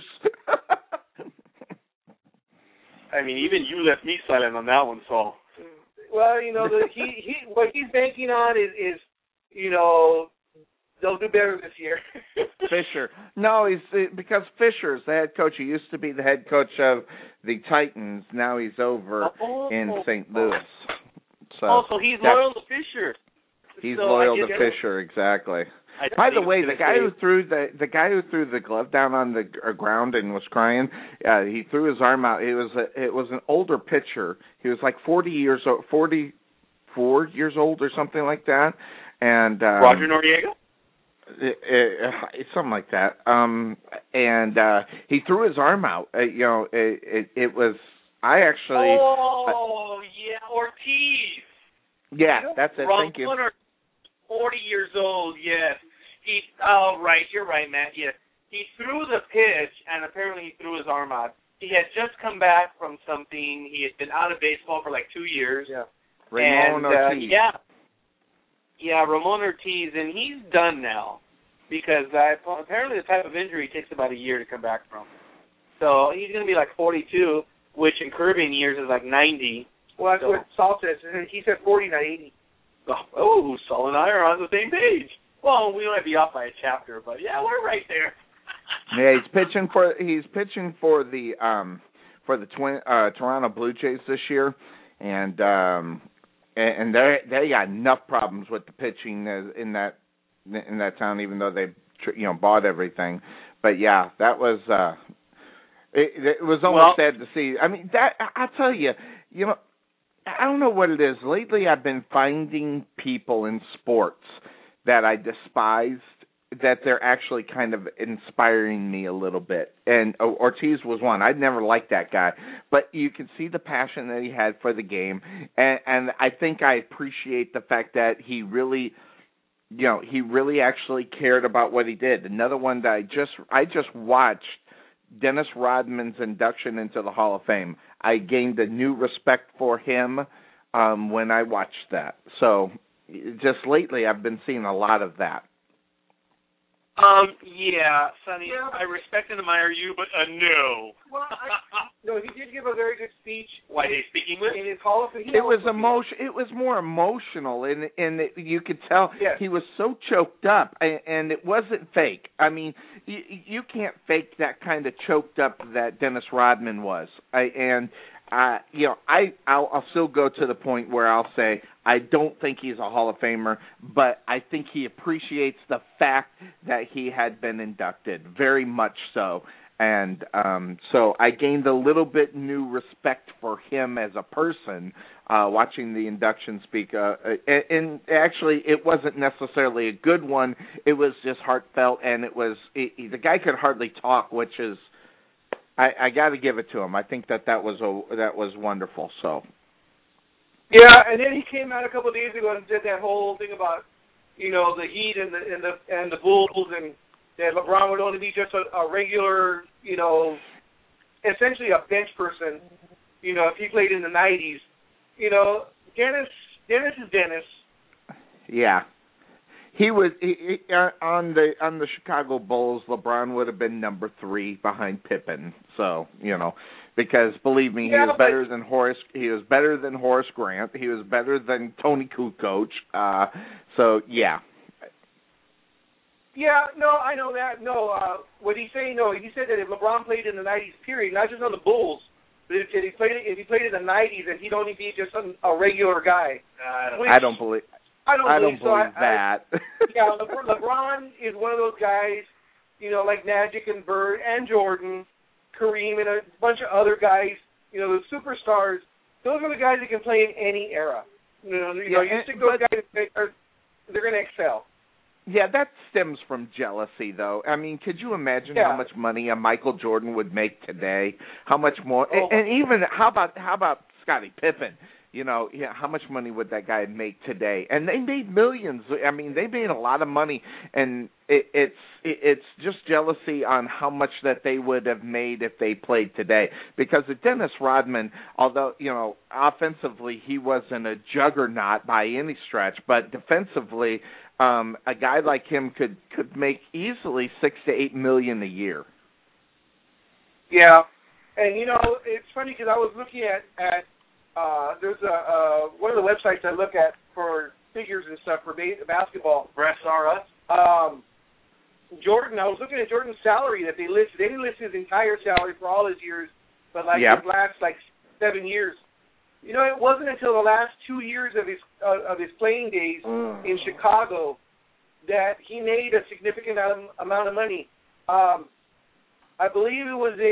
I mean, even you left me silent on that one, Saul. Well, what he's banking on is they'll do better this year. Fisher. No, because Fisher's the head coach. He used to be the head coach of the Titans. Now he's over in St. Louis. So he's loyal to Fisher. He's loyal to Fisher, exactly. By the way, the guy who threw the glove down on the ground and was crying, he threw his arm out. It was an older pitcher. He was like 44 years old or something like that. And Roger Noriega? Something like that. And he threw his arm out. It was. I actually. Oh yeah, Ortiz. Yeah, that's it. Thank you. 40 years old, yes. Right, you're right, Matt, yes. He threw the pitch, and apparently he threw his arm out. He had just come back from something. He had been out of baseball for like 2 years. Yeah. Ramon Ortiz. Yeah, Ramon Ortiz, and he's done now because apparently the type of injury takes about a year to come back from. So he's going to be like 42, which in Caribbean years is like 90. Well, that's what Saul says. He said 40, not 80. Oh, Saul and I are on the same page. Well, we might be off by a chapter, but yeah, we're right there. Yeah, he's pitching for the Toronto Blue Jays this year, and they got enough problems with the pitching in that town, even though they bought everything. But yeah, that was it was almost sad to see. I mean, that I tell you, I don't know what it is. Lately, I've been finding people in sports that I despised, that they're actually kind of inspiring me a little bit. And Ortiz was one. I'd never liked that guy. But you can see the passion that he had for the game. And I think I appreciate the fact that he really, he really actually cared about what he did. Another one that I just watched, Dennis Rodman's induction into the Hall of Fame. I gained a new respect for him when I watched that. So just lately I've been seeing a lot of that. Yeah, Sonny, I respect and admire you, but no. Well, No, he did give a very good speech. Why did he speak English? In his Hall of Fame. It was emotion. It was more emotional, and you could tell he was so choked up, and it wasn't fake. I mean, you can't fake that kind of choked up that Dennis Rodman was. I'll still go to the point where I'll say I don't think he's a Hall of Famer, but I think he appreciates the fact that he had been inducted, very much so. And so I gained a little bit new respect for him as a person watching the induction speak. And actually, it wasn't necessarily a good one. It was just heartfelt, and the guy could hardly talk, which is I got to give it to him. I think that was wonderful. So. Yeah, and then he came out a couple of days ago and did that whole thing about the Heat and the Bulls and that LeBron would only be just a regular, essentially a bench person, if he played in the 90s. Dennis is Dennis. Yeah. He was on the Chicago Bulls. LeBron would have been number 3 behind Pippen. So because believe me, he was better than Horace. He was better than Horace Grant. He was better than Tony Kukoc. So yeah. Yeah, no, I know that. No, what he's saying, he said that if LeBron played in the 90s period, not just on the Bulls, but if he played in the 90s, then he'd only be just a regular guy. I don't believe that. Yeah, LeBron is one of those guys, like Magic and Bird and Jordan, Kareem, and a bunch of other guys, the superstars. Those are the guys that can play in any era. You stick those guys, they're going to excel. Yeah, that stems from jealousy, though. I mean, could you imagine how much money a Michael Jordan would make today? How much more? Oh. And even how about Scottie Pippen? How much money would that guy make today? And they made millions. I mean, they made a lot of money, and it's just jealousy on how much that they would have made if they played today. Because Dennis Rodman, although offensively he wasn't a juggernaut by any stretch, but defensively, a guy like him could make easily $6 to $8 million a year. Yeah, and it's funny because I was looking at there's one of the websites I look at for figures and stuff for basketball. Refs R Us. Jordan, I was looking at Jordan's salary that they listed. They didn't list his entire salary for all his years, but his last 7 years. It wasn't until the last 2 years of his playing days in Chicago that he made a significant amount of money. I believe it was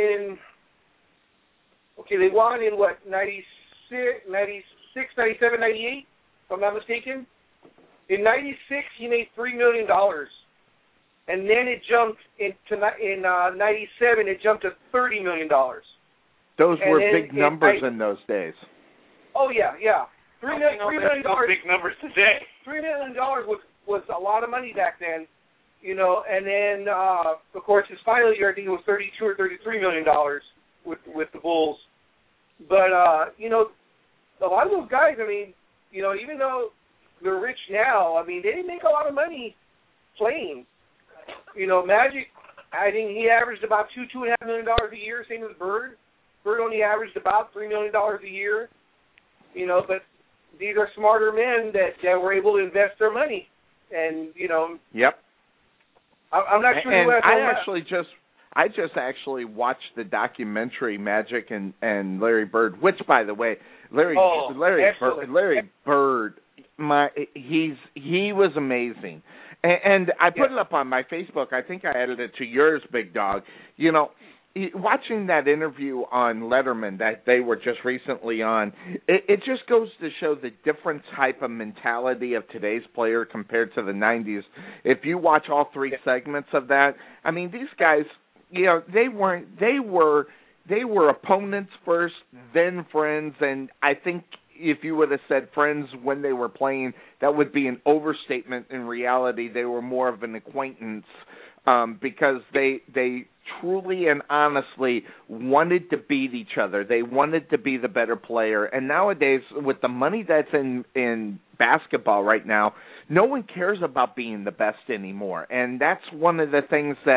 they won in 96, 97, 98, if I'm not mistaken. In 96, he made $3 million. And then it jumped in 97, it jumped to $30 million. Those were big numbers in those days. Oh, yeah. $3 million. Big numbers today. $3 million was a lot of money back then, and then, of course, his final year, I think it was $32 or $33 million with the Bulls. But, a lot of those guys, I mean, even though they're rich now, I mean, they didn't make a lot of money playing. Magic, I think he averaged about $2.5 million a year, same as Bird. Bird only averaged about $3 million a year. But these are smarter men that were able to invest their money. And, Yep. I'm not sure who I just actually watched the documentary Magic and Larry Bird, which, by the way, Larry Bird, he was amazing. And I put it up on my Facebook. I think I added it to yours, Big Dog. Watching that interview on Letterman that they were just recently on, it just goes to show the different type of mentality of today's player compared to the 90s. If you watch all 3 segments of that, I mean, these guys, they were opponents first, then friends, and I think if you would have said friends when they were playing, that would be an overstatement. In reality, they were more of an acquaintance because they truly and honestly wanted to beat each other. They wanted to be the better player. And nowadays, with the money that's in basketball right now, no one cares about being the best anymore. And that's one of the things that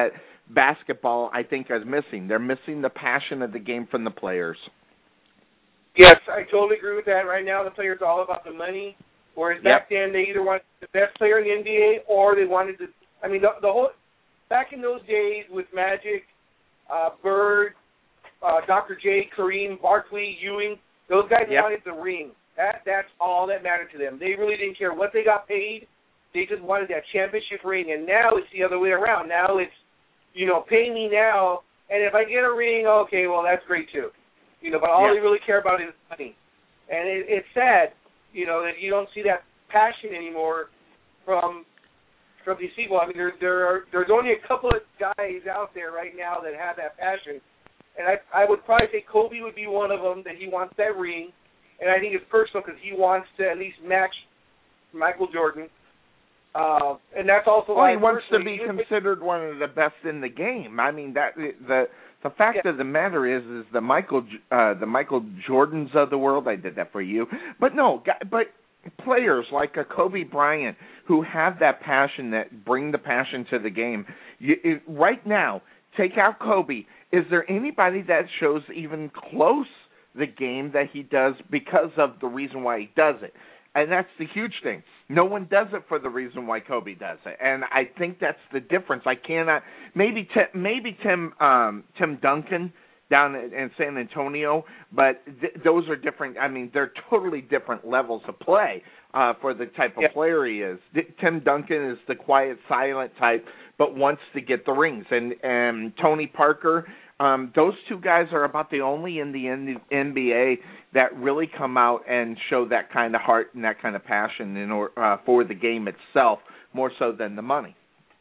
basketball, I think, is missing. They're missing the passion of the game from the players. Yes, I totally agree with that. Right now, the players are all about the money, whereas back then they either wanted the best player in the NBA or they wanted to. I mean, the whole back in those days with Magic, Bird, Dr. J, Kareem, Barkley, Ewing, those guys wanted the ring. That's all that mattered to them. They really didn't care what they got paid. They just wanted that championship ring. And now it's the other way around. Now it's, pay me now, and if I get a ring, okay, well, that's great too. But all they really care about is money. And it's sad, that you don't see that passion anymore from these people. I mean, there's only a couple of guys out there right now that have that passion. And I would probably say Kobe would be one of them, that he wants that ring. And I think it's personal because he wants to at least match Michael Jordan. And that's also why he wants to be considered one of the best in the game. I mean, that the fact of the matter is the Michael Jordans of the world. I did that for you, but players like a Kobe Bryant who have that passion, that bring the passion to the game. Right now, take out Kobe. Is there anybody that shows even close the game that he does because of the reason why he does it? And that's the huge thing. No one does it for the reason why Kobe does it, and I think that's the difference. I cannot. Maybe Tim Duncan down in San Antonio, but those are different. I mean, they're totally different levels of play for the type of player he is. Tim Duncan is the quiet, silent type, but wants to get the rings. And Tony Parker, those two guys are about the only in the NBA that really come out and show that kind of heart and that kind of passion for the game itself, more so than the money.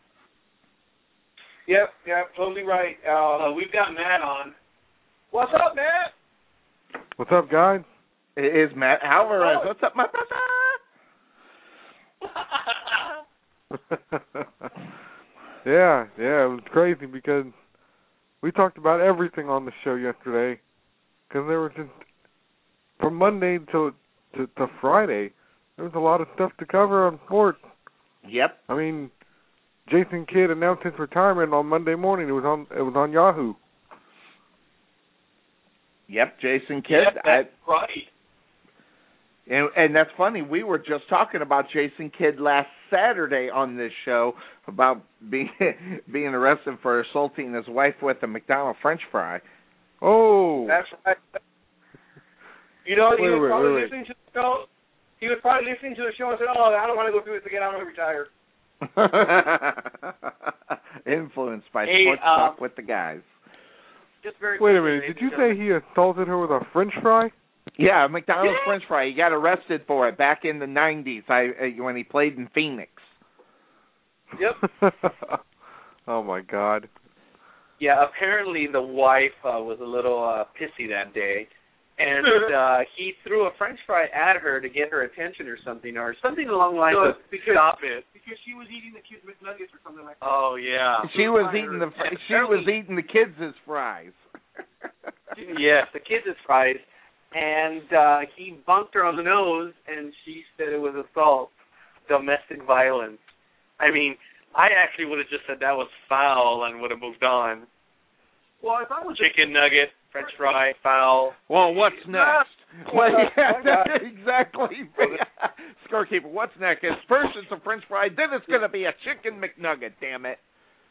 Yep, totally right. We've got Matt on. What's up, Matt? What's up, guys? It is Matt Alvarez. What's up, my brother? Yeah, it was crazy because we talked about everything on the show yesterday because there was just, from Monday to Friday, there was a lot of stuff to cover on sports. Yep. I mean, Jason Kidd announced his retirement on Monday morning. It was on Yahoo. Yep, Jason Kidd. Yep, that's right. And that's funny. We were just talking about Jason Kidd last Saturday on this show about being arrested for assaulting his wife with a McDonald's French fry. Oh, that's right. He was probably listening to the show. He was probably listening to the show and said, "Oh, I don't want to go through this again. I want to retire." Influenced by sports talk with the guys. Just very Wait a minute. Did you say he assaulted her with a French fry? Yeah, McDonald's French fry. He got arrested for it back in the 90s when he played in Phoenix. Yep. Oh, my God. Yeah, apparently the wife was a little pissy that day, and he threw a French fry at her to get her attention or something along the lines of, stop it. Because she was eating the kids' McNuggets or something like that. Oh, yeah. She was eating the kids' fries. Yes, the kids' fries. And he bumped her on the nose, and she said it was assault, domestic violence. I mean, I actually would have just said that was foul and would have moved on. Well, if I was chicken nugget, French fry, foul. Well, what's next? Well, yeah, exactly. Scorekeeper, what's next? First it's a French fry, then it's going to be a chicken McNugget, damn it.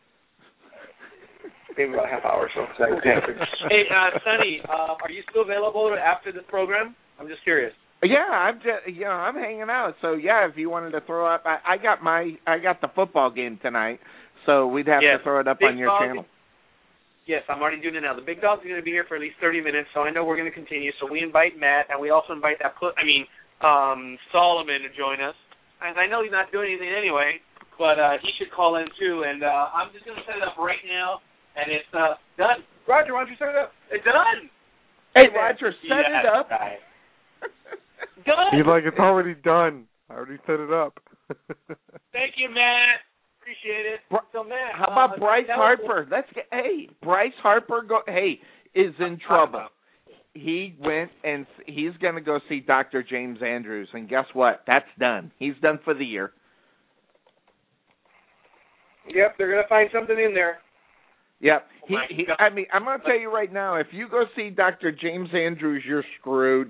Maybe about a half hour or so. Hey, Sonny, are you still available after this program? I'm just curious. Yeah, I'm hanging out. So yeah, if you wanted to throw up, I got the football game tonight, so we'd have to throw it up on your channel. Yes, I'm already doing it now. The big dog's going to be here for at least 30 minutes, so I know we're going to continue. So we invite Matt, and we also invite Solomon to join us. And I know he's not doing anything anyway, but he should call in too. And I'm just going to set it up right now. And it's done. Roger, why don't you set it up? It's done. Hey, Roger, set it up. Right. Done. He's like, it's already done. I already set it up. Thank you, Matt. Appreciate it. So, Matt, how about Bryce Harper? Bryce Harper is in trouble. He went and he's going to go see Dr. James Andrews, and guess what? That's done. He's done for the year. Yep, they're going to find something in there. Yep. Oh my God. I mean, I'm going to tell you right now, if you go see Dr. James Andrews, you're screwed.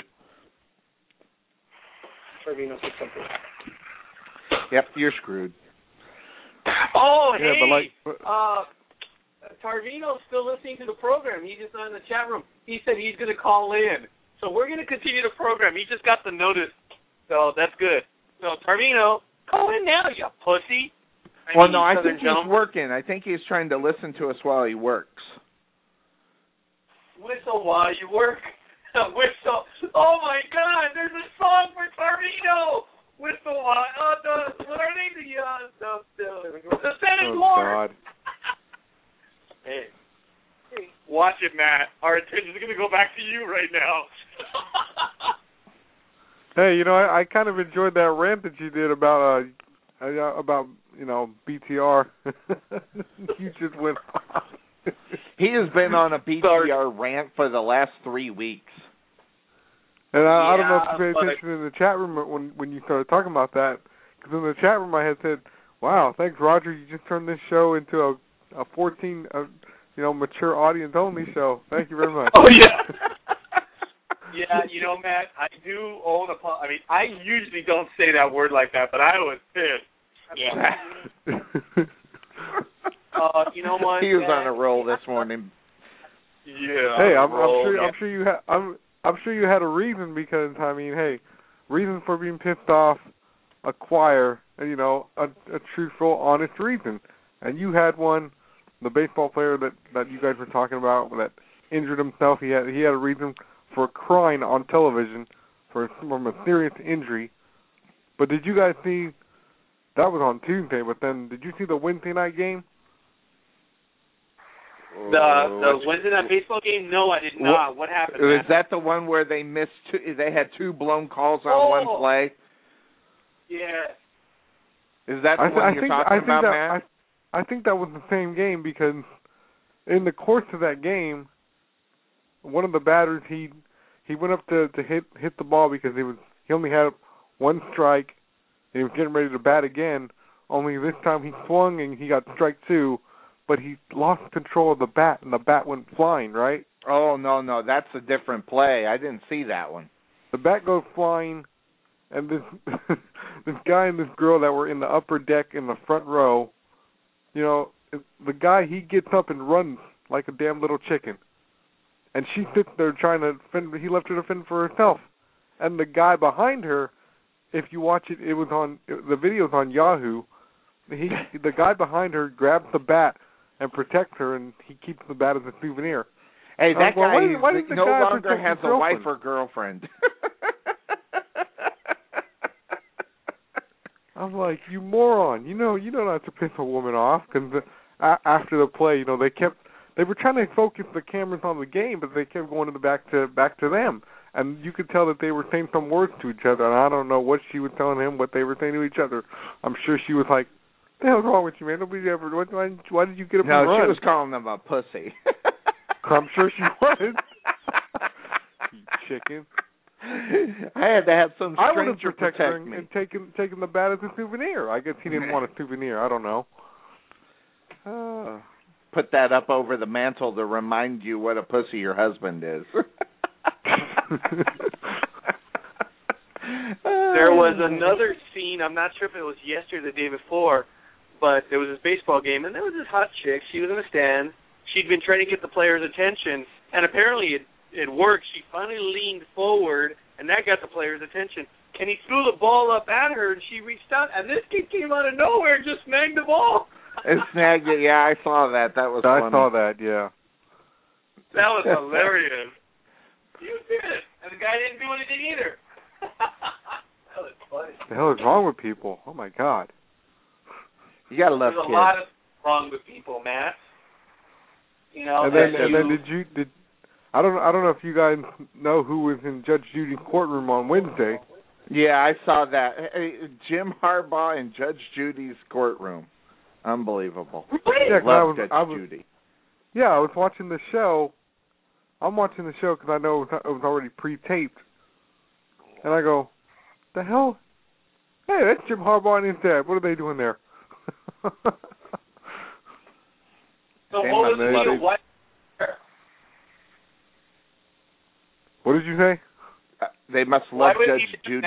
Trevino said something. Yep, you're screwed. Oh, Yeah, hey, but Tarvino's still listening to the program. He's just not in the chat room. He said he's going to call in. So we're going to continue the program. He just got the notice. So that's good. So, Tarvino, call in now, you pussy. I think he's working. I think he's trying to listen to us while he works. Whistle while you work. Whistle. Oh, my God. There's a song for Tarvino. Whistle while. What are they? The Senate Lord. God. Hey. Watch it, Matt. Our attention's going to go back to you right now. Hey, I kind of enjoyed that rant that you did about BTR. You just went off. He has been on a BTR rant for the last 3 weeks. And I don't know if you paid attention in the chat room when you started talking about that, because in the chat room I had said, "Wow, thanks, Roger. You just turned this show into a 14, mature audience only show. Thank you very much." Oh yeah. Yeah, Matt, I do own a. I mean, I usually don't say that word like that, but I was pissed. Yeah. You know what? He was on a roll this morning. Yeah. Hey, I'm sure you had a reason, because reasons for being pissed off acquire a truthful, honest reason, and you had one. The baseball player that you guys were talking about that injured himself, he had a reason for crying on television from a serious injury. But did you guys see, that was on Tuesday, but then did you see the Wednesday night game? The Wednesday night baseball game? No, I did not. What happened? Was that the one where they missed they had 2 blown calls on one play? Yeah. Is that the one you're talking about, Matt? I think that was the same game, because in the course of that game, one of the batters, he went up to hit the ball because he only had 1 strike, and he was getting ready to bat again. Only this time he swung and he got strike 2, but he lost control of the bat, and the bat went flying, right? Oh, no, that's a different play. I didn't see that one. The bat goes flying, and this this guy and this girl that were in the upper deck in the front row, the guy, he gets up and runs like a damn little chicken. And she sits there trying to fend. He left her to fend for herself. And the guy behind her, if you watch it, the video's on Yahoo. The guy behind her grabs the bat and protects her, and he keeps the bat as a souvenir. Hey, that guy why did the no guy longer has a wife or girlfriend. I'm like, you moron! You know not to piss a woman off, because after the play, they were trying to focus the cameras on the game, but they kept going back to them, and you could tell that they were saying some words to each other. And I don't know what she was telling him, what they were saying to each other. I'm sure she was like, "What the hell's wrong with you, man? Nobody ever. Why did you get up and run?" No, she was calling them a pussy. I'm sure she was. You chicken. I had to have some I would have stranger protected her protect me. and taken the bat as a souvenir. I guess he didn't want a souvenir. I don't know. Put that up over the mantle to remind you what a pussy your husband is. There was another scene, I'm not sure if it was yesterday or the day before, but there was this baseball game, and there was this hot chick. She was in the stand. She'd been trying to get the players' attention, and apparently it worked. She finally leaned forward, and that got the players' attention. And he threw the ball up at her, and she reached out, and this kid came out of nowhere and just snagged the ball. It snagged it. Yeah, I saw that. That was funny. I saw that, yeah. That was hilarious. You did it, and the guy didn't do anything either. That was funny. What the hell is wrong with people? Oh, my God. You got to love There's kids. a lot of wrong with people, Matt. And then I don't know if you guys know who was in Judge Judy's courtroom on Wednesday. Yeah, I saw that. Jim Harbaugh in Judge Judy's courtroom. Unbelievable. Yeah, Love Judge Judy. Yeah, I was watching the show. I'm watching the show because I know it was already pre-taped. And I go, the hell? Hey, that's Jim Harbaugh and his dad. What are they doing there? So They what must was love the it. what? What did you say? They must Why love would Judge he- Judy.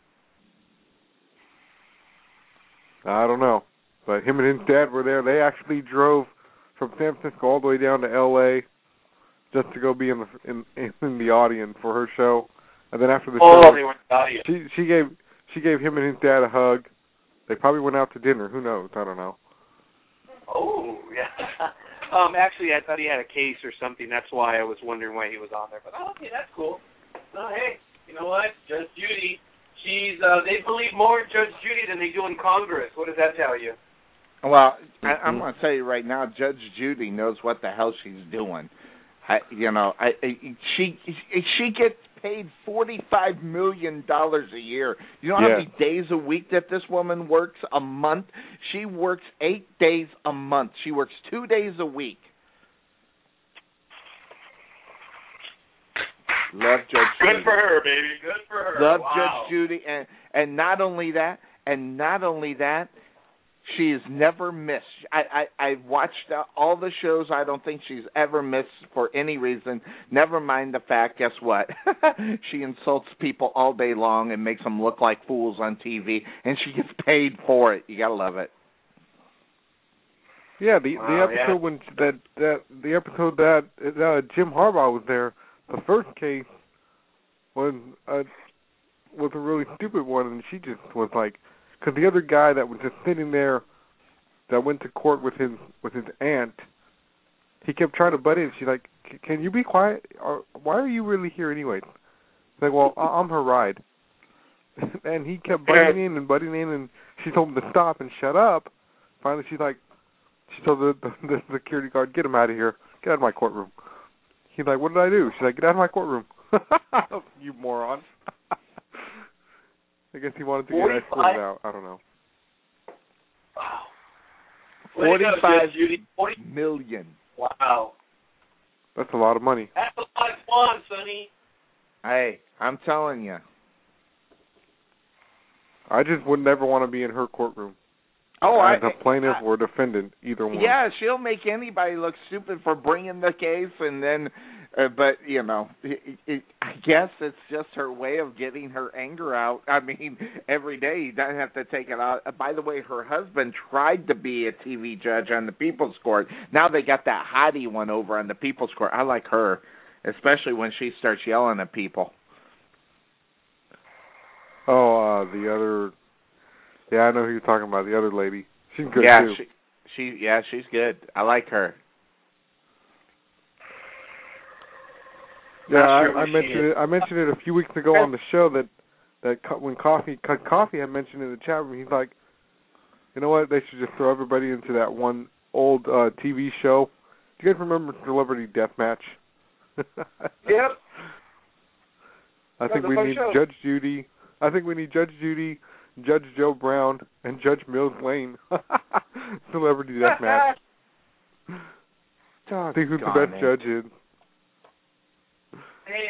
I don't know. But him and his dad were there. They actually drove from San Francisco all the way down to L.A. just to go be in the audience for her show. And then after the show, they were in the audience. she gave him and his dad a hug. They probably went out to dinner. Who knows? I don't know. Oh, yeah. Actually, I thought he had a case or something. That's why I was wondering why he was on there. But, okay, that's cool. Hey, you know what? Judge Judy, they believe more in Judge Judy than they do in Congress. What does that tell you? Well, I'm going to tell you right now, Judge Judy knows what the hell she's doing. She gets paid $45 million a year. You know how many days a week that this woman works a month? She works 8 days a month. She works 2 days a week. Love Judge Judy. Good for her, baby. Good for her. Love wow. Judge Judy, and not only that, she has never missed. I've watched all the shows. I don't think she's ever missed for any reason. Never mind the fact, guess what? She insults people all day long and makes them look like fools on TV, and she gets paid for it. You gotta love it. Yeah, the episode when the episode that Jim Harbaugh was there, the first case was a really stupid one, and she just was like, because the other guy that was just sitting there that went to court with his aunt, he kept trying to butt in. She's like, "Can you be quiet? Or why are you really here anyway?" She's like, "Well, I'm her ride." And he kept butting in, and she told him to stop and shut up. Finally, she told the security guard, "Get him out of here. Get out of my courtroom." He's like, "What did I do?" She's like, "Get out of my courtroom." You moron. I guess he wanted to get escorted out. I don't know. Wow. 45 million. Wow. That's a lot of money. That's a lot of fun, Sonny. Hey, I'm telling you. I just would never want to be in her courtroom. As a plaintiff or defendant, either one. Yeah, she'll make anybody look stupid for bringing the case, and then, but you know, I guess it's just her way of getting her anger out. I mean, every day you don't have to take it out. By the way, her husband tried to be a TV judge on the People's Court. Now they got that hottie one over on the People's Court. I like her, especially when she starts yelling at people. Oh, the other. Yeah, I know who you're talking about. The other lady. She's good yeah, too. She's good. I like her. Yeah, I mentioned it a few weeks ago on the show that when Coffee had mentioned in the chat room, he's like, you know what? They should just throw everybody into that one old TV show. Do you guys remember Celebrity Deathmatch? Yep. I think we need Judge Judy. I think we need Judge Judy, Judge Joe Brown, and Judge Mills Lane. Celebrity Deathmatch. See who the best judge is. Hey,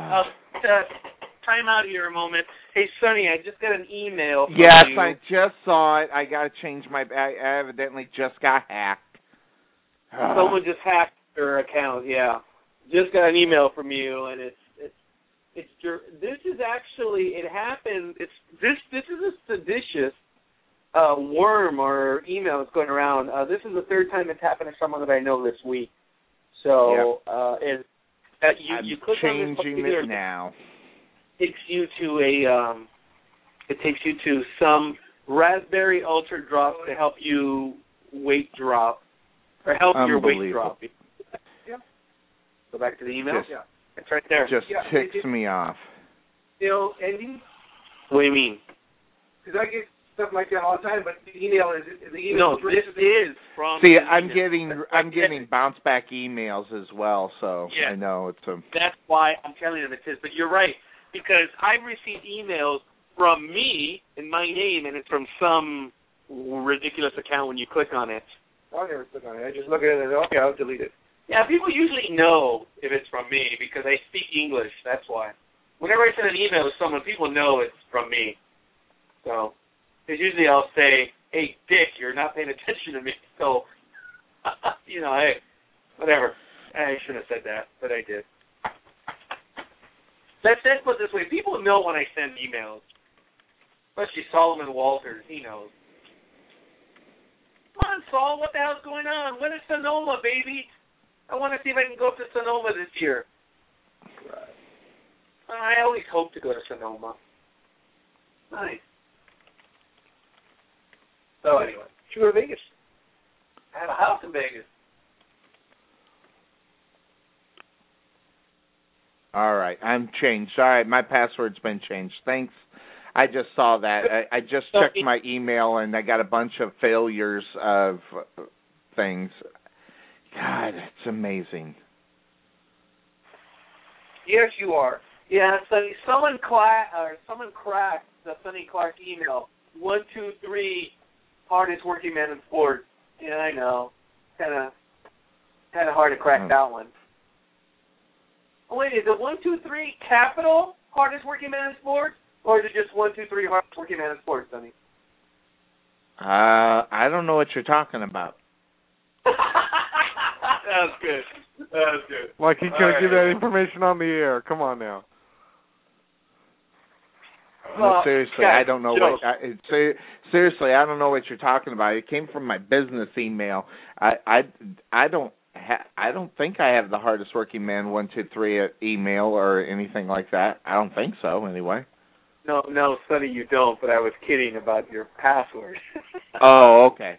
time out here a moment. Hey, Sonny, I just got an email from Yes, you. I just saw it. I got to change my... I evidently just got hacked. Someone just hacked your account, yeah. Just got an email from you, and it's your... This is actually... It happened... This is a seditious worm or email that's going around. This is the third time it's happened to someone that I know this week. So, you click on this changing it now. Takes you to it takes you to some Raspberry Ultra drops to help you weight drop or help your weight drop. Yeah. Go back to the email. It's right there. Just ticks me off. Still ending? What do you mean? Because I get stuff like that all the time, but the email is no. This is from. See, I'm getting bounce back emails as well, so I know it's a. That's why I'm telling them it is. But you're right, because I've received emails from me in my name, and it's from some ridiculous account when you click on it. I'll never click on it. I just look at it and okay, I'll delete it. Yeah, people usually know if it's from me because I speak English. That's why. Whenever I send an email to someone, people know it's from me. So, because usually I'll say, "Hey, Dick, you're not paying attention to me." So, You know, hey, whatever. I shouldn't have said that, but I did. Let's put it this way. People know when I send emails, especially Solomon Walters. He knows. Come on, Saul, what the hell's going on? When is Sonoma, baby? I want to see if I can go up to Sonoma this year. I always hope to go to Sonoma. Nice. So anyway, should go to Vegas. I have a house in Vegas. All right, I'm changed. All right, my password's been changed. Thanks. I just saw that. I just checked my email, and I got a bunch of failures of things. God, it's amazing. Yes, you are. Yeah, so someone cracked the Sonny Clark email. 1, 2, 3, hardest working man in sports. Yeah, I know. Kind of hard to crack that one. Oh, wait, is it 1, 2, 3 capital hardest working man in sports, or is it just 1, 2, 3 hardest working man in sports, Sonny? I don't know what you're talking about. That was good. Like he couldn't give that information on the air. Come on now. No, seriously, I don't know seriously, I don't know what you're talking about. It came from my business email. I don't think I have the hardest working man 1, 2, 3 email or anything like that. I don't think so, anyway. No, Sonny, you don't. But I was kidding about your password. Oh, okay.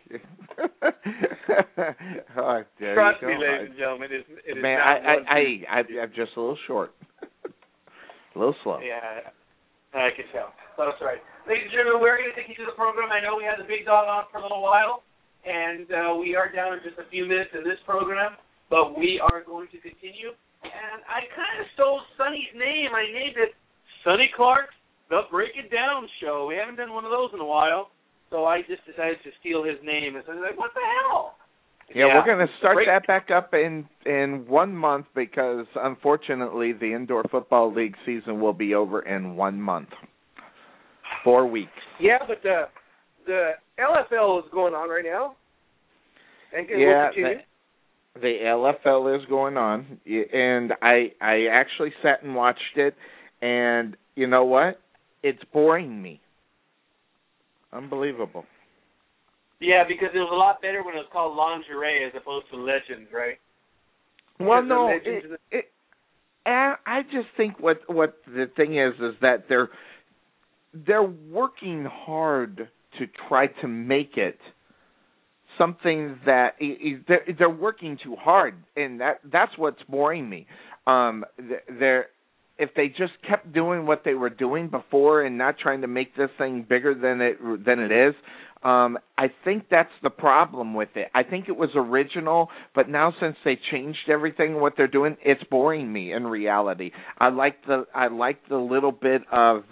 Trust me, ladies and gentlemen, it is man, not I'm just a little short, a little slow. Yeah, I can tell. That's right. Ladies and gentlemen, we're going to take you through the program. I know we had the big dog on for a little while, and we are down in just a few minutes in this program, but we are going to continue. And I kind of stole Sonny's name. I named it Sonny Clark's The Break It Down Show. We haven't done one of those in a while, so I just decided to steal his name. And so I was like, what the hell? Yeah, we're going to start that back up in 1 month because, unfortunately, the Indoor Football League season will be over in 1 month. 4 weeks. Yeah, but the LFL is going on right now. And the LFL is going on, and I actually sat and watched it, and you know what? It's boring me. Unbelievable. Yeah, because it was a lot better when it was called lingerie as opposed to legends, right? Well, no, I just think what the thing is that they're working hard to try to make it something that they're working too hard, and that's what's boring me. If they just kept doing what they were doing before and not trying to make this thing bigger than it is, I think that's the problem with it. I think it was original, but now since they changed everything, what they're doing, it's boring me in reality. I like the little bit of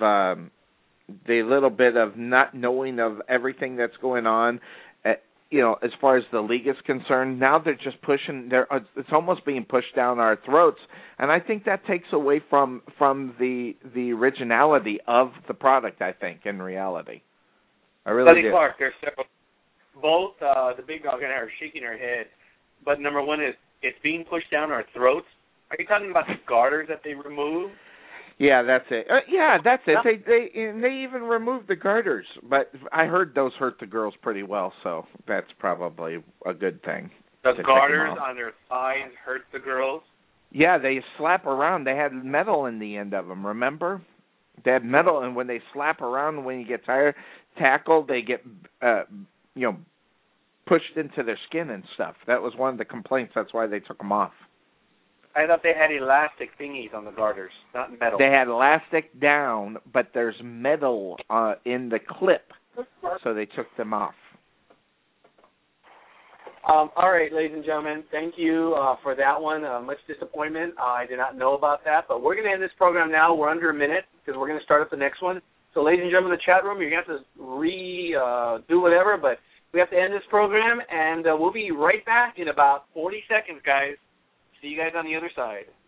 not knowing of everything that's going on. As far as the league is concerned, now they're just pushing. It's almost being pushed down our throats, and I think that takes away from the originality of the product. I think in reality, I really do. Clark, there's several. Both the big dog and I are shaking our head, but number one is it's being pushed down our throats. Are you talking about the garters that they removed? Yeah, that's it. That's it. They even removed the garters, but I heard those hurt the girls pretty well, so that's probably a good thing. The garters on their thighs hurt the girls? Yeah, they slap around. They had metal in the end of them, remember? They had metal, and when they slap around, when you get tackled, they get pushed into their skin and stuff. That was one of the complaints. That's why they took them off. I thought they had elastic thingies on the garters, not metal. They had elastic down, but there's metal in the clip, so they took them off. All right, ladies and gentlemen, thank you for that one. Much disappointment. I did not know about that, but we're going to end this program now. We're under a minute because we're going to start up the next one. So, ladies and gentlemen in the chat room, you're going to have to do whatever, but we have to end this program, and we'll be right back in about 40 seconds, guys. See you guys on the other side.